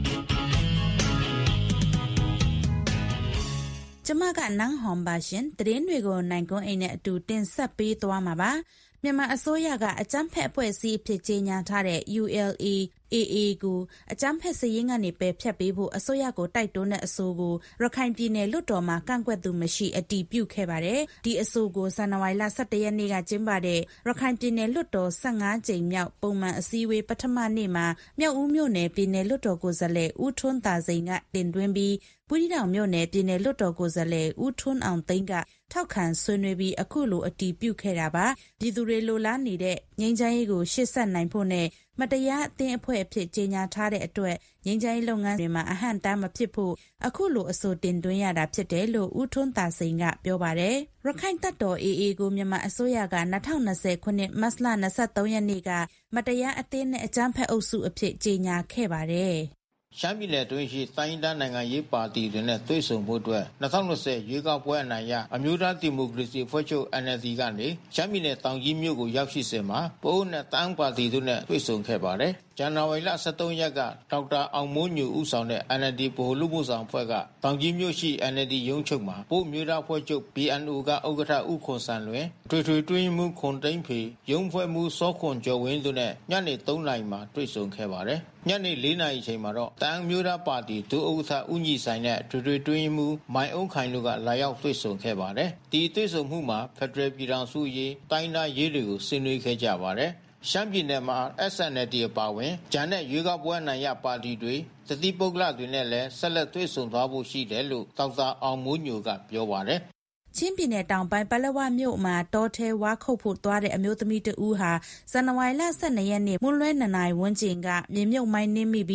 ကျမကနန်းဟွန်ပါရှင်သတင်းတွေကိုနိုင်ကွန်းအိမ်နဲ့အတူတင်ဆက်ပေးသွားမှာပါမြန်မာအစိုးရကအကြမ်းဖက်အဖွဲ့အစည်းအဖြစ်ကြေညာထားတဲ့ ယူ အယ် အေ အေ အေ ကိုအကြမ်းဖက်စည်းကနေပယ်ဖျက်ပေးဖို့အစိုးရကိုတိုက်တွန်းတဲ့အဆိုကိုရခိုင်ပြည်နယ်လွှတ်တော်မှာကန့်ကွက်သူမရှိအတည်ပြုခဲ့ပါတယ်ဒီအဆိုကိုဇန်နဝါရီလ၁၁ရက်နေ့ကကျင်းပတဲ့ရခိုင်ပြည်နယ်လွှတ်တော်၁၅ကြိမ်မြောက်ပုံမှန်အစည်းအဝေးပထမနေ့မှာမြောက်ဦးမြို့နယ်ပြည်နယ်လွှတ်တော်ကိုယ်စားလှယ်ဦးထွန်းသာစိန်ကတင်သွင်းပြီးဘူးရီတောင်မြို့နယ်ပြည်နယ်လွှတ်တော်ကိုယ်စားလှယ်ဦးထွန်းအောင်သိန်းကထောက်ခံဆွေးနွေးပြီးအခုလိုအတည်ပြုခဲ့တာပါပြည်သူတွေလိုလားနေတဲ့ငြိမ်းချမ်းရေးကိုရှေ့ဆက်နိုင်ဖို့နဲ့မတရားအသင်းအဖွဲ့အဖြစ်ကြေညာထားတဲ့အတွက်ငြိမ်းချမ်းရေးလုပ်ငန်းတွေမှာအဟန့်တားမဖြစ်ဖို့အခုလိုအဆိုတင်သွင်းရတာဖြစ်တယ်လို့ဦးထွန်းသာစိန်ကပြောပါတယ်ရခိုင်တပ်တော် အေးအေး ကိုမြန်မာအစိုးရက၂၀၂၀ခုနှစ်မတ်လ၂၃ရက်နေ့ကမတရားအသင်းနဲ့အကြမ်းဖက်အုပ်စုအဖြစ်ကြေညာခဲ့ပါတယ်ရှမ်းပြည်နယ်တွင်းရှိတိုင်းဒေသနိုင်ငံရေးပါတီတွေနဲ့တွေ့ဆုံဖို့အတွက်၂၀၂၀ရွေးကောက်ပွဲအနိုင်ရအမျိုးသားဒီမိုကရေစီအဖွဲ့ချုပ် အန် အယ်လ် ဒီ ကနေရှမ်းပြည်နယ်တောင်ကြီးမြို့ကိုရောက်ရှိစဉ်မှာပအိုးနဲ့တန်းပါတီတို့နဲ့တွေ့ဆုံခဲ့ပါတယ်။ဇန်နဝါရီလ၁၃ရက်ကဒေါက်တာအောင်မိုးညိုဦးဆောင်တဲ့ အန် အယ်လ် ဒီ ဗဟိုလူမှုဆောင်အဖွဲ့ကတောင်ကြီးမြို့ရှိ အန် အယ်လ် ဒီ ရုံးချုပ်မှာပို့မျိုးသားအဖွဲ့ချုပ် ဘီ အန် အို ကဥက္ကဋ္ဌဦးခွန်ဆန်လွင်ထွေထွေတွင်းမှုခွန်တိန်ဖေရုံးဖွဲ့မှုစောခွန်ကျော်ဝင်းတို့နဲ့ညနေ၃နာရီမှာတွေ့ဆုံခဲ့ပါတယ်။ညနေ၄နာရီချိန်မှာတော့တန်းမျိုးသားပါတီဒုဥက္ကဋ္ဌဦးညီဆိုင်နဲ့ထွေထွေတွင်းမှုမိုင်အုံးခိုင်တို့ကလာရောက်တွေ့ဆုံခဲ့ပါတယ်။ဒီတွေ့ဆုံမှုမှာဖက်ဒရယ်ပြည်ထောင်စုရေးတိုင်းသားရေးတွေကိုဆွေးနွေးခဲ့ကြပါတယ်။ရှမ်းပြည်နယ်မှာ အက်စ် အန် အယ်လ် ဒီ အပါအဝင်ဂျန်နဲ့ရွေးကောက်ပွဲနိုင်ရပါတီတွေတတိပုဂ္ဂလတွေနဲ့လည်းဆက်လက်တွေ့ဆုံသွားဖို့ရှိတယ်လို့ဒေါက်တာအောင်မိုးညိုကပြောပါတယ်ချင်းပြည်နယ်တောင်ပိုင်းပလက်ဝမြို့မှာတောထဲဝါခုတ်ဖို့သွားတဲ့အမျိုးသမီးတဦးဟာဇန်နဝါရီလ၁၂ရက်နေ့မွန်းလွဲ၂နာရီဝန်းကျင်ကမြေမြုပ်မိုင်းနင်းမိပြီး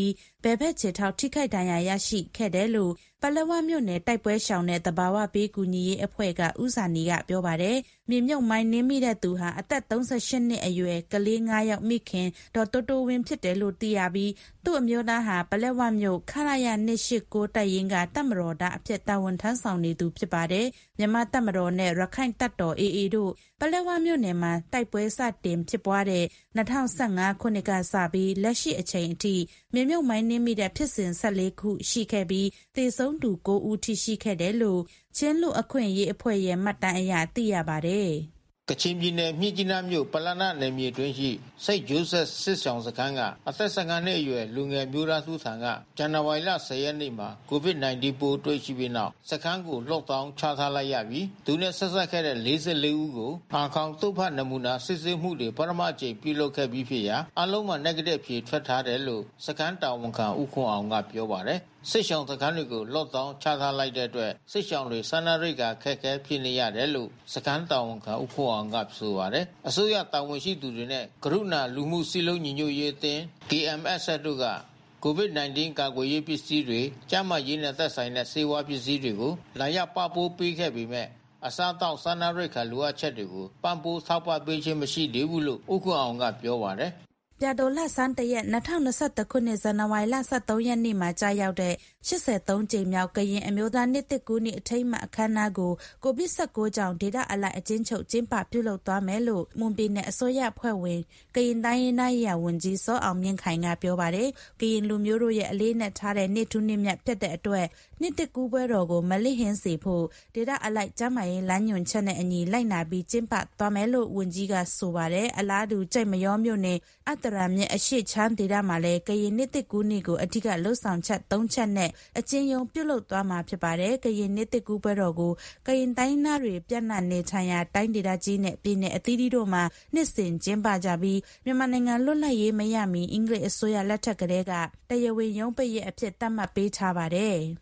ဘယ်ဘက်ခြေထောက်ထိခိုက်ဒဏ်ရာရရှိခဲ့တယ်လို့ပလက်ဝမြို့နယ်တိုက်ပွဲရှောင်တဲ့တဘာဝဘေးကူညီရေးအဖွဲ့ကဦးစာနီကပြောပါတယ်။မြေမြုပ်မိုင်းနင်းမိတဲ့သူဟာအသက်သုံးဆယ်ရှစ်နှစ်အရွယ်ကလေးငါးယောက်မိခင်ဒေါ်တိုတိုဝင်းဖြစ်တယ်လို့သိရပြီးသူ့အမျိုးသားဟာပလက်ဝမြို့ခရရနှစ်ရှစ်ကိုတိုက်ရင်ကတပ်မတော်သားအဖြစ်တာဝန်ထမ်းဆောင်နေသူဖြစ်ပါတယ်။မြန်မာတပ်မတော်နဲ့ရခိုင်တပ်တော် အေအေ တို့ပလက်ဝမြို့နယ်မှာတိုက်ပွဲစတင်ဖြစ်ပွားတဲ့၂၀၁၅ခုနှစ်ကစပြီးလက်ရှိအချိန်အထိမြေမြုပ်မိုင်းနင်းမိတဲ့ဖြစ်စဉ်၁၄ခုရှိခဲ့ပြီးသေဆုံးသူ၉ဦးထိရှိခဲ့တယ်လို့ချင်းလူအခွင့်ရေးအဖွဲ့ရဲ့မှတ်တမ်းအရသိရပါတယ်။ကချင်ပြည်နယ်မြစ်ကြီးနားမြို့ပလနာနယ်မြေတွင်ရှိစိတ်ဂျိုးဆက်စစ်ဆောင်စခန်းကအသက်၁၅နှစ်အရွယ်လူငယ်မျိုးသားစုထံကဇန်နဝါရီလ၁၀ရက်နေ့မှာကိုဗစ်၁၉ပိုးတွေ့ရှိပြီးနောက်စခန်းကိုလော့ဒေါင်းချထားလိုက်ရပြီးသူနဲ့ဆက်ဆက်ခဲ့တဲ့၄၄ဦးကိုအာခေါင်တုပ်ဖတ်နမူနာစစ်ဆေးမှုတွေပထမအကြိမ်ပြုလုပ်ခဲ့ပြီးဖြစ်ရာအလုံးမှာ negative ဖြေထွက်ထားတယ်လို့စခန်းတာဝန်ခံဦးခွန်အောင်ကပြောပါတယ်။စစ်ရှောင်စခန်းတွေကိုလော့ဒေါင်းချထားလိုက်တဲ့အတွက်စစ်ရှောင်တွေစာနာရိတ်ကခက်ခဲဖြစ်နေရတယ်လို့စခန်းတာဝန်ခံဦးခွန်အောင်ကဆိုပါတယ်။အစိုးရတာဝန်ရှိသူတွေနဲ့ကရုဏာလူမှုစီလုံးညီညွတ်ရေးအသင်း ကေအမ်အက်စ် တို့ကကိုဗစ်၁၉ကာကွယ်ရေးပစ္စည်းတွေကျန်းမာရေးနဲ့သက်ဆိုင်တဲ့ဆေးဝါးပစ္စည်းတွေကိုလာရောက်ပပိုးပေးခဲ့ပေမဲ့အစားတောက်စာနာရိတ်ခါလိုအပ်ချက်တွေကိုပံ့ပိုးထောက်ပံ့ပေးခြင်းမရှိသေးဘူးလို့ဦးခွန်အောင်ကပြောပါတယ်။ပြတိုလဆန်းတရက်၂၀၂၁ခုနှစ်ဇန်နဝါရီလ၁၃ရက်နေ့မှာကြာရောက်တဲ့၈၃ကြိမ်မြောက်ကရင်အမျိုးသားနှစ်သစ်ကူးနေ့အထိမ်းအမှတ်အခမ်းအနားကိုကိုဗစ်၁၉ကြောင့်ဒေသအလိုက်အကျဉ်းချုပ်ကျင်းပပြုလုပ်သွားမယ်လို့မွန်ပြည်နယ်အစိုးရအဖွဲ့ဝင်ကရင်တိုင်းရင်းသားရေးဝန်ကြီးစောအောင်မြင့်ခိုင်ကပြောပါတယ်။ကရင်လူမျိုးတို့ရဲ့အလေးနဲ့ထားတဲ့နှစ်ထူးနှစ်မြတ်ဖြစ်တဲ့အတွက်နှစ်သစ်ကူးပွဲတော်ကိုမလစ်ဟင်းစေဖို့ဒေသအလိုက်ကျန်းမာရေးလမ်းညွှန်ချက်နဲ့အညီလိုက်နာပြီးကျင်းပသွားမယ်လို့ဝန်ကြီးကဆိုပါတယ်။အလားတူကြိတ်မရောမြို့နယ်အတရမြစ်အရှိချမ်းဒေသမှာလည်းကရင်နှစ်သစ်ကူးနေ့ကိုအထူးလှုပ်ဆောင်ချက်၃ချက်နဲ့အကျဉ်းယုံပြုလုပ်သွားမှာဖြစ်ပါတယ်။ကရင်နှစ်သစ်ကူးပွဲတော်ကိုကရင်တိုင်းသားတွေပြန့်နှံ့နေထိုင်ရာတိုင်းဒေသကြီးနဲ့ပြည်내အသီးသီးတို့မှာနှစ်စဉ်ကျင်းပကြပြီးမြန်မာနိုင်ငံလွတ်လပ်ရေးမရမီအင်္ဂလိပ်အစိုးရလက်ထက်ကတည်းကတရားဝင်ရုံးပိတ်ရက်အဖြစ်သတ်မှတ်ပေးထားပါတယ်။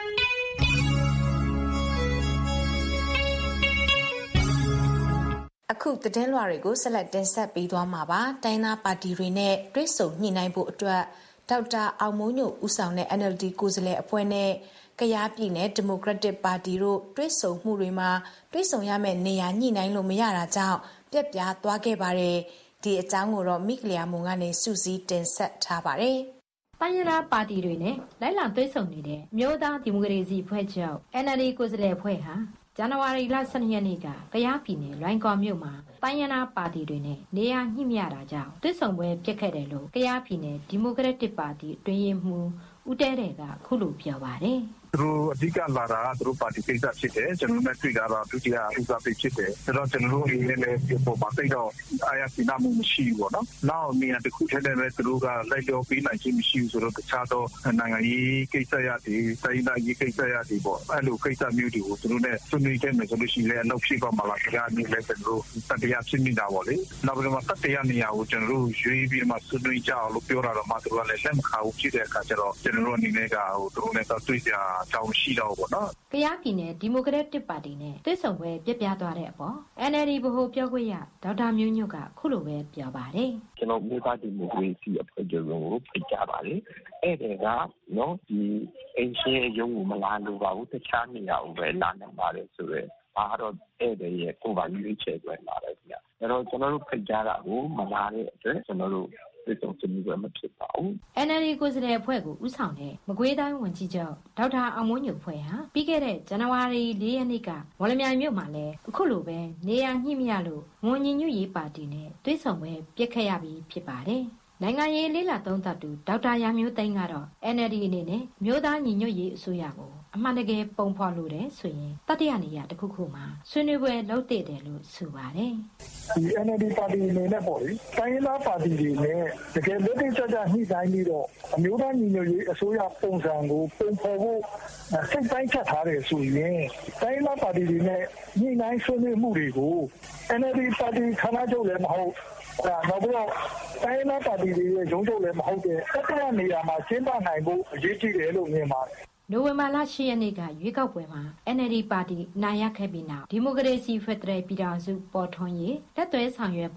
အခုသတင်းလွှာတွေကိုဆက်လက်တင်ဆက်ပေးသွားမှာပါ။တိုင်းသားပါတီတွေနဲ့တွဲဆုံညှိနှိုင်းဖို့အတွက်ဒေါက်တာအောင်မိုးညိုဦးဆောင်တဲ့ အန် အယ်လ် ဒီ ကိုယ်စားလှယ်အဖွဲ့နဲ့ကယားပြည်နယ်ဒီမိုကရက်တစ်ပါတီတို့တွဲဆုံမှုတွေမှာတွဲဆုံရမယ့်နေရာညှိနှိုင်းလို့မရတာကြောင့်ပြက်ပြားသွားခဲ့ပါတယ်။ဒီအကြောင်းကိုတော့မိကလျာမုံကနေစုစည်းတင်ဆက်ထားပါတယ်။တိုင်းရင်းသားပါတီတွေနဲ့လိုက်လံတွဲဆုံနေတဲ့အမျိုးသားဒီမိုကရေစီအဖွဲ့ချုပ် အန် အယ်လ် ဒီ ကိုယ်စားလှယ်အဖွဲ့ဟာဇန်နဝါရီလ၁၂ရက်နေ့ကကယားပြည်နယ်လွိုင်ကော်မြို့မှာတိုင်းရင်းသားပါတီတွေနဲ့နေရာညှိမရတာကြောင့်တွဲဆုံပွဲပြစ်ခဲ့တယ်လို့ကယားပြည်နယ်ဒီမိုကရက်တစ်ပါတီအတွင်းရေးမှူးဦးတဲတဲ့ကခုလိုပြောပါတယ်။သူတို့အဓိကလာတာသူတို့ပါတီကိစ္စဖြစ်တယ်ကျွန်တော်တို့တွေ့တာတော့ဒုတိယဦးစားပေးဖြစ်တယ်ဆိုတော့ကျွန်တော်တို့အနေနဲ့လည်းဒီပေါ်မှာသိတော့အားရစီနာမှုမရှိဘူးပေါ့နော်နောက်နေရာတစ်ခုထဲနဲ့ပဲသူတို့ကလိုက်တော့ပြီးနိုင်ခြင်းမရှိဘူးဆိုတော့တခြားသောနိုင်ငံရေးကိစ္စရတွေတိုင်းဒေသရေးကိစ္စရတွေပေါ့အဲ့လိုကိစ္စမျိုးတွေကိုသူတို့နဲ့ဆွေးနွေးခဲ့မယ်ဆိုလို့ရှိရင်လည်းအလုပ်ဖြစ်ပါမလားကြားနေလဲကျွန်တော်တို့တတရားဖြစ်မိတာပေါ့လေနောက်ပြီးတော့တတရားနေရာကိုကျွန်တော်တို့ရွေးပြီးမှဆွေးနွေးကြအောင်လို့ပြောတာတော့မှသူတို့ကလည်းလက်မခါဘူးဖြစ်တဲ့အခါကျတော့ကျွန်တော်တို့အနေနဲ့ကဟိုသူတို့နဲ့တော့တွေ့ကြတောင်းရှိတော့ပေါ့နော်ကယားပြည်နယ်ဒီမိုကရက်တစ်ပါတီနဲ့တွဲဆုံပွဲပြပြသွားတဲ့အပေါ် အန် အယ်လ် ဒီ ဗဟိုပြောခွင့်ရဒေါက်တာမျိုးညွတ်ကခုလိုပဲပြောပါတယ်ကျွန်တော်မြို့သားဒီမိုကရေစီအဖွဲ့ချုပ်ကိုဖိတ်ကြားပါတယ်အဲ့ဒါကနော်ဒီအင်ရှင်ရုံးကိုမလာလို့ပါဘူးတခြားနေရာကိုပဲလာနေပါတယ်ဆိုတော့ဒါတော့အဲ့ဒါရဲ့ကိုယ်ပါရွေးချယ်ပွဲလာတယ်ခင်ဗျအဲ့တော့ကျွန်တော်တို့ဖိတ်ကြားတာကိုမလာတဲ့အတွက်ကျွန်တော်တို့ဒီဆုံးစနစ်ကမဖြစ်ပါဘူးအန် အယ်လ် ဒီ ကိုယ်စားလှယ်အဖွဲ့ကိုဦးဆောင်တဲ့မကွေးတိုင်းဝန်ကြီးချုပ်ဒေါက်တာအောင်မိုးညိုဖွဲ့ဟာပြီးခဲ့တဲ့ဇန်နဝါရီ၄ရက်နေ့ကမော်လမြိုင်မြို့မှာလည်းအခုလိုပဲနေရာညှိမရလို့မွန်ညီညွတ်ရေးပါတီနဲ့တွဲဆုံပွဲပြစ်ခတ်ရပြီးဖြစ်ပါတယ်နိုင်ငံရေးလေးလာသုံးသပ်သူဒေါက်တာရမျိုးသိန်းကတော့ အန် အယ်လ် ဒီ အနေနဲ့မြို့သားညီညွတ်ရေးအစိုးရကိုအမှန်တကယ်ပုံဖော်လို့တယ်ဆိုရင်တတိယနေရာတစ်ခုခုမှာဆွေးနွေးပွဲလုပ်တည်တယ်လို့ဆိုပါတယ်ဒီ အန် အယ်လ် ဒီ ပါတီအနေနဲ့ပေါ့လေတိုင်းရင်းသားပါတီတွေနဲ့တကယ်လက်တွေ့ကျကျညှိနှိုင်းပြီးတော့အမျိုးသားညီညွတ်ရေးအစိုးရပုံစံကိုပုံဖော်ဖို့စိတ်ပိုင်းချက်ထားတယ်ဆိုရင်တိုင်းရင်းသားပါတီတွေနဲ့ညှိနှိုင်းဆွေးနွေးမှုတွေကို အန် အယ်လ် ဒီ ပါတီခဏချုပ်လည်းမဟုတ်နောက်ပြီးတော့တိုင်းရင်းသားပါတီတွေရဲ့ရုံးချုပ်လည်းမဟုတ်တဲ့တတိယနေရာမှာကျင်းပနိုင်ဖို့အရေးကြီးတယ်လို့မြင်ပါတယ်နိုဝင်ဘာလ၈ရက်နေ့ကရွေးကောက်ပွဲမှာ အန် အယ်လ် ဒီ ပါတီနိုင်ရခဲ့ပြီးနောက်ဒီမိုကရေစီဖက်ဒရယ်ပြည်ထောင်စုပေါ်ထွန်းရေးလက်သွဲဆောင်ရွက်ဖို့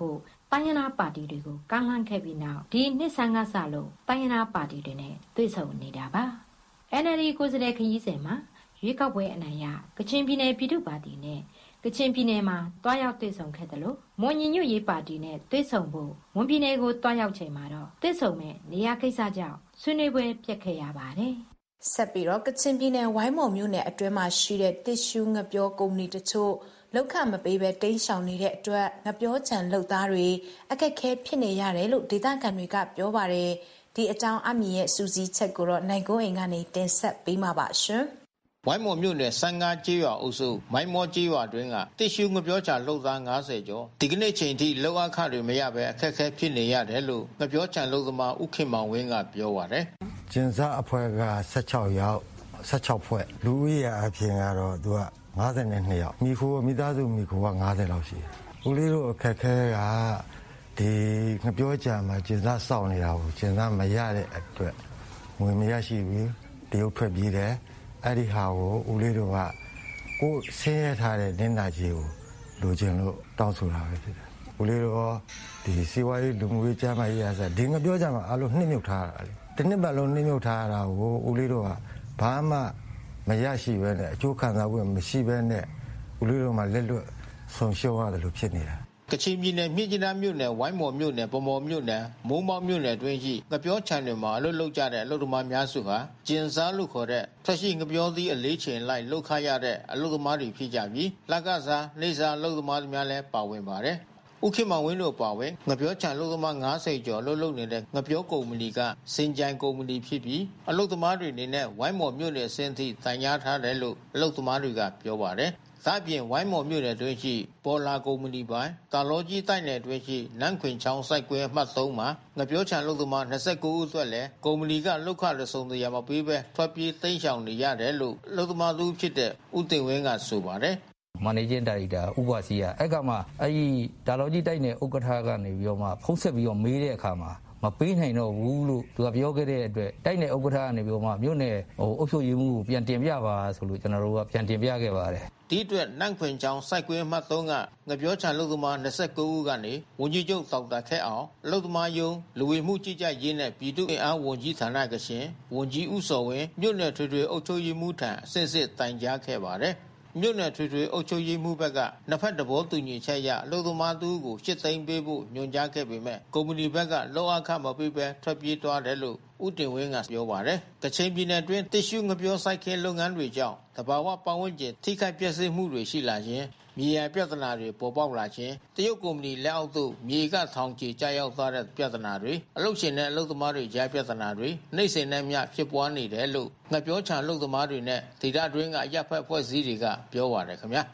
တိုင်းရင်းသားပါတီတွေကိုကမ်းလှမ်းခဲ့ပြီးနောက်ဒီနှစ်ဆန်းကစလို့တိုင်းရင်းသားပါတီတွေနဲ့တွေ့ဆုံနေတာပါ N L D ကိုယ်စားလှယ်ခရီးစဉ်မှာရွေးကောက်ပွဲအနိုင်ရကချင်ပြည်နယ်ပြည်သူ့ပါတီနဲ့ကချင်ပြည်နယ်မှာတွားရောက်တွေ့ဆုံခဲ့တယ်လို့မွန်ညီညွတ်ရေးပါတီနဲ့တွေ့ဆုံဖို့မွန်ပြည်နယ်ကိုတွားရောက်ချိန်မှာတော့တွေ့ဆုံမဲ့နေရာကိစ္စကြောင့်ဆွေးနွေးပွဲပြတ်ခဲ့ရပါတယ်ဆက်ပြီးတော့ကချင်ပြည်နယ်ဝိုင်းမော်မြို့နယ်အတွင်းမှာရှိတဲ့တစ်ရှူးငပြောကုမ္ပဏီတချို့လောက်ခမပေးပဲတိန်းရှောင်နေတဲ့အတွက်ငပြောချံလုပ်သားတွေအခက်ခဲဖြစ်နေရတယ်လို့ဒေသခံတွေကပြောပါတယ်ဒီအကြောင်းအမည်ရဲ့စူးစီးချက်ကိုတော့နိုင်ကိုအိမ်ကနေတင်ဆက်ပေးမှာပါရှင်ဝိုင်းမော်မြို့နယ်စံငါကျေးရွာအုပ်စုမိုင်းမောကျေးရွာတွင်ကတစ်ရှူးငပြောချလှုပ်သား၅၀ကျော်ဒီကနေ့ချိန်ထိလောက်အခတွေမရပဲအခက်ခဲဖြစ်နေရတယ်လို့ငပြောချလှုပ်သမားဥခင်မောင်ဝင်းကပြောပါတယ်ကျင်းစားအဖွဲ့က၁၆ယောက်၁၆ဖွဲ့လူဦးရေအပြင်ကတော့သူက၅၂ယောက်မိခိုးမိသားစုမိခိုးက၅၀လောက်ရှိတယ်ဦးလေးတို့အခက်ခဲကဒီငပြောချမှာကျင်းစားစောင့်နေတာကိုကျင်းစားမရတဲ့အတွက်ငွေမရရှိဘူးတရုတ်ထွက်ပြေးတယ်အဲ့ဒီဟာကိုဦးလေးတို့ကကိုဆင်းရဲထားတဲ့နင်းနာကြီးကိုလိုချင်လို့တောင်းဆိုတာပဲဖြစ်တယ်ဦးလေးတို့ဒီစီဝါရေးလူမှုရေးကျမ်းမာရေးအစားဒီငပြောချမှာအလုံးနှိမ့်မြုပ်ထားတာလေတစ်နှစ်ပတ်လုံးနှိမ့်မြုပ်ထားတာကိုဦးလေးတို့ကဘာမှမရရှိပဲနဲ့အကျိုးခံစားမှုမရှိပဲနဲ့ဦးလေးတို့မှလက်လွတ်ဆုံးရှုံးရတယ်လို့ဖြစ်နေတာကချင်ပြည်နယ်မြစ်ကြီးနားမြို့နယ်ဝိုင်းမော်မြို့နယ်ဗမော်မြို့နယ်မိုးမောက်မြို့နယ်တွင်ရှိငပြောချံတွေမှာအလုပ်လုပ်ကြတဲ့အလုပ်သမားများစုဟာကျင်စားလို့ခေါ်တဲ့ထွက်ရှိငပြောသီးအလေးချိန်လိုက်လုပ်ခရတဲ့အလုပ်သမားတွေဖြစ်ကြပြီးလက်ကစားနေစားအလုပ်သမားများလည်းပါဝင်ပါတယ်ဥက္ကမောင်ဝင်းတို့ပါဝင်ငပြောချံလုပ်သမား၅၀ကျော်လှုပ်လှုပ်နေတဲ့ငပြောကုမ္ပဏီကစင်ကြိုင်ကုမ္ပဏီဖြစ်ပြီးအလုပ်သမားတွေအနေနဲ့ဝိုင်းမော်မြို့နယ်အဆင့်ထိတိုင်ကြားထားတယ်လို့အလုပ်သမားတွေကပြောပါတယ်ဒါပြင်ဝိုင်းမော်မြို့နယ်တွင်ရှိပေါ်လာကုမ္ပဏီပိုင်တာလောကြီးတိုက်နယ်တွင်ရှိနန်းခွင်ချောင်းစိုက်ကွဲအမှတ်၃မှာငပြောချံလုပ်သမား၂၉ဦးအတွက်လည်းကုမ္ပဏီကလုခရဆုံတရားမပေးဘဲထွက်ပြေးတိမ်းရှောင်နေရတယ်လို့လုပ်သမားသူဖြစ်တဲ့ဦးတင်ဝင်းကဆိုပါတယ် Managing Director ဥပစီကအဲ့ကမှအဲ့ဒီဒါလောကြီးတိုက်နယ်ဥက္ကဋ္ဌကနေပြီးတော့မှဖုံးဆက်ပြီးတော့မေးတဲ့အခါမှာမပေးနိုင်တော့ဘူးလို့သူကပြောခဲ့တဲ့အတွက်တိုက်နယ်ဥက္ကဋ္ဌကနေပြီးတော့မှမြို့နယ်ဟိုအုပ်ချုပ်ရေးမှုကိုပြန်တင်ပြပါဆိုလို့ကျွန်တော်တို့ကပြန်တင်ပြခဲ့ပါတယ်ဒီအတွက်နန့်ခွင်ချောင်းစိုက်ကွင်းမှတ်၃ကငပြောချံလုပ်သမား၂၉ဦးကနေဝန်ကြီးချုပ်တောက်တာခဲအောင်လုပ်သမားယုံလူဝင်မှုကြီးကြပ်ရေးနဲ့ပြည်သူ့အင်အားဝန်ကြီးဌာနကရှင်ဝန်ကြီးဦးစောဝင်းမြို့နယ်ထွေထွေအုပ်ချုပ်ရေးမှုထံအစစ်စစ်တိုင်ကြားခဲ့ပါတယ်မြို့နယ်ထွေထွေအုပ်ချုပ်ရေးမှုဘက်ကနှစ်ဖက်သဘောတူညီချက်အရလူသမားသူကိုရှစ်သိန်းပေးဖို့ညွှန်ကြားခဲ့ပေမဲ့ကုမ္ပဏီဘက်ကလောက်အခမပေးပဲထွက်ပြေးသွားတယ်လို့ဦးတင်ဝင်းကပြောပါတယ်။ကချင်ပြည်နယ်တွင်းတစ်ရှူးငပြောစိုက်ခင်းလုပ်ငန်းတွေကြောင့်တဘာဝပတ်ဝန်းကျင်ထိခိုက်ပျက်စီးမှုတွေရှိလာခြင်းမြေယာပြဿနာတွေပေါ်ပေါက်လာခြင်းတရုတ်ကုမ္ပဏီလက်အောက်သို့မြေကထောင်ချီကျရောက်သွားတဲ့ပြဿနာတွေအလုပ်ရှင်နဲ့အလုပ်သမားတွေကြားပြဿနာတွေနှိမ့်စင်နဲ့မျှဖြစ်ပွားနေတယ်လို့ငပြောချံအလုပ်သမားတွေနဲ့ဒေသတွင်းကရပ်ဖက်ဖွဲ့စည်းတွေကပြောပါတယ်ခင်ဗျာ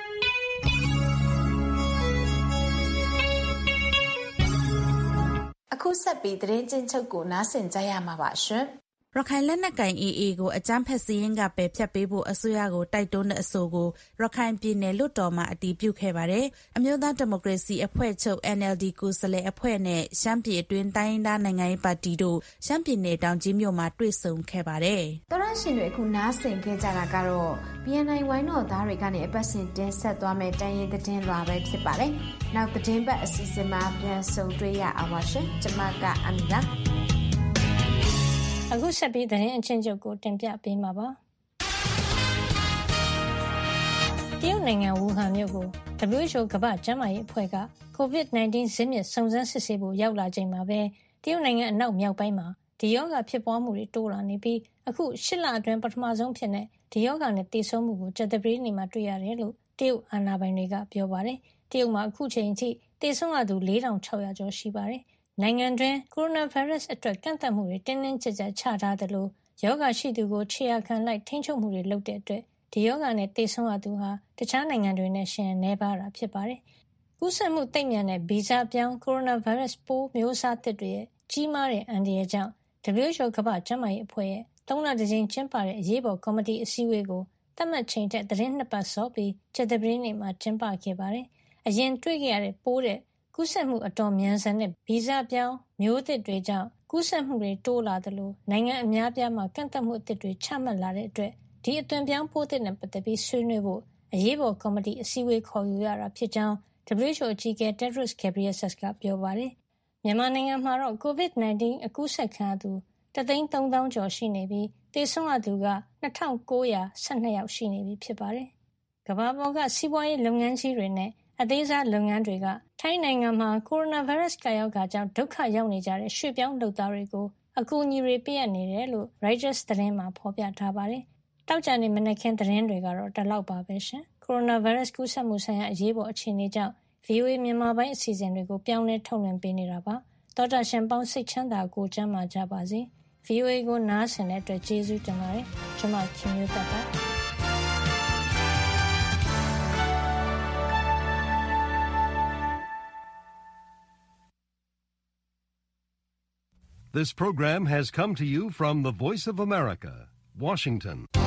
အခုဆက်ပြီးသတင်းချင်းချုပ်ကိုနားဆင်ကြရမှာပါရှင်ရခိုင်လက်နက်ကိုင် အေးအေး ကိုအကြမ်းဖက်စည်းရင်ကပယ်ဖျက်ပေးဖို့အစိုးရကိုတိုက်တွန်းတဲ့အဆိုကိုရခိုင်ပြည်နယ်လွှတ်တော်မှအတည်ပြုခဲ့ပါတယ်။အမျိုးသားဒီမိုကရေစီအဖွဲ့ချုပ် N L D ကိုယ်စားလှယ်အဖွဲ့နဲ့ရှမ်းပြည်အတွင်းတိုင်းရင်းသားနိုင်ငံရေးပါတီတို့ရှမ်းပြည်နယ်တောင်ကြီးမြို့မှာတွေ့ဆုံခဲ့ပါတယ်။တော်ရရှင်တွေအခုနားဆင်ခဲ့ကြတာကတော့ B N I ဝိုင်းတော်သားတွေကနေအပတ်စဉ်တင်ဆက်သွားမယ့်တိုင်းရင်းသတင်းလွှာပဲဖြစ်ပါတယ်။နောက်သတင်းပတ်အစီအစဉ်မှာပြန်ဆုံတွေ့ရအောင်ပါရှင်။ကျွန်မကအမီလာအခုဆက်ပြီးသတင်းအချင်းချုပ်ကိုတင်ပြပေးမှာပါတရုတ်နိုင်ငံဝူဟန်မြို့ကို W H O ကမ္ဘာ့ကျန်းမာရေးအဖွဲ့က COVID 19 ဇစ်မြစ်စုံစမ်းစစ်ဆေးဖို့ရောက်လာချိန်မှာပဲတရုတ်နိုင်ငံအနောက်မြောက်ပိုင်းမှာဒီရောဂါဖြစ်ပွားမှုတွေတိုးလာနေပြီးအခုရှစ်လအတွင်းပထမဆုံးဖြစ်တဲ့ဒီရောဂါနဲ့သေဆုံးမှုကိုကြာသပတေးနေ့မှာတွေ့ရတယ်လို့တရုတ်အာဏာပိုင်တွေကပြောပါတယ်တရုတ်မှာအခုချိန်ထိသေဆုံးရသူ၄ထောင်၆ရာကျော်ရှိပါတယ်နိုင်ငံတွင်းကိုရိုနာဗိုင်းရပ်စ်အတွက်ကန့်သတ်မှုတွေတင်းတင်းကျပ်ကျပ်ချထားသလိုရောဂါရှိသူကိုခြေရာခံလိုက်ထိန်းချုပ်မှုတွေလုပ်တဲ့အတွက်ဒီရောဂါနဲ့သေဆုံးရသူဟာတခြားနိုင်ငံတွေနဲ့ရှင်နေပါတာဖြစ်ပါတယ်။ကူးစက်မှုသိပ်မြန်တဲ့ဗီဇပြောင်းကိုရိုနာဗိုင်းရပ်စ်ပိုးမျိုးစားသစ်တွေရဲ့ကြီးမားတဲ့အန္တရာယ်ကြောင့် W H O ကမ္ဘာ့ကျန်းမာရေးအဖွဲ့ရဲ့သုံးလတစ်ကြိမ်ကျင်းပတဲ့အရေးပေါ်ကော်မတီအစည်းအဝေးကိုသတ်မှတ်ချိန်ထက်သတင်းနှစ်ပတ်စောပြီးကြာသပတေးနေ့မှာကျင်းပခဲ့ပါတယ်။အရင်တွေ့ခဲ့ရတဲ့ပိုးတဲ့ကူးစက်မှုအတော်မြန်ဆန်တဲ့ဗီဇပြောင်းမျိုးသစ်တွေကြောင့်ကူးစက်မှုတွေတိုးလာသလိုနိုင်ငံအများပြားမှာကန့်သတ်မှုအသစ်တွေချမှတ်လာတဲ့အတွက်ဒီအသွင်ပြောင်းပိုးသစ်နဲ့ပတ်သက်ပြီးဆွေးနွေးဖို့အရေးပေါ်ကော်မတီအစည်းအဝေးခေါ်ယူရတာဖြစ်ကြောင်း W H O အကြီးအကဲ Tedros Ghebreyesus ကပြောပါတယ်။မြန်မာနိုင်ငံမှာတော့ ကိုဗစ် ၁၉ အကူးစက်ခံရသူတသိန်းသုံးသောင်းကျော်ရှိနေပြီးသေဆုံးရသူကနှစ်ထောင်ကိုးရာ၁၂ယောက်ရှိနေပြီဖြစ်ပါတယ်။ကမ္ဘာပေါ်ကစီးပွားရေးလုပ်ငန်းကြီးတွေနဲ့အသေးစားလုပ်ငန်းတွေကထိုင်းနိုင်ငံမှာကိုရိုနာဗိုင်းရပ်စ်ကာရောဂါကြောင့်ဒုက္ခရောက်နေကြတဲ့ရွှေ့ပြောင်းလုပ်သားတွေကိုအကူအညီတွေပေးအပ်နေတယ်လို့ Reuters သတင်းမှာဖော်ပြထားပါတယ်။တောက်ကြနေမနက်ခင်းသတင်းတွေကတော့ဒီလောက်ပါပဲရှင်။ကိုရိုနာဗိုင်းရပ်စ်ကူးစက်မှုဆိုင်ရာအရေးပေါ်အခြေအနေကြောင့် V O A မြန်မာပိုင်းအစီအစဉ်တွေကိုပြောင်းလဲထုတ်လွှင့်ပေးနေတာပါ။သောတာရှင်ပေါင်းစိတ်ချမ်းသာကိုကျမ်းမာကြပါစေ။ V O A ကိုနားဆင်တဲ့အတွက်ကျေးဇူးတင်ပါတယ်။ကျွန်မခင်မျိုးသက်ပါ This program has come to you from the Voice of America, Washington.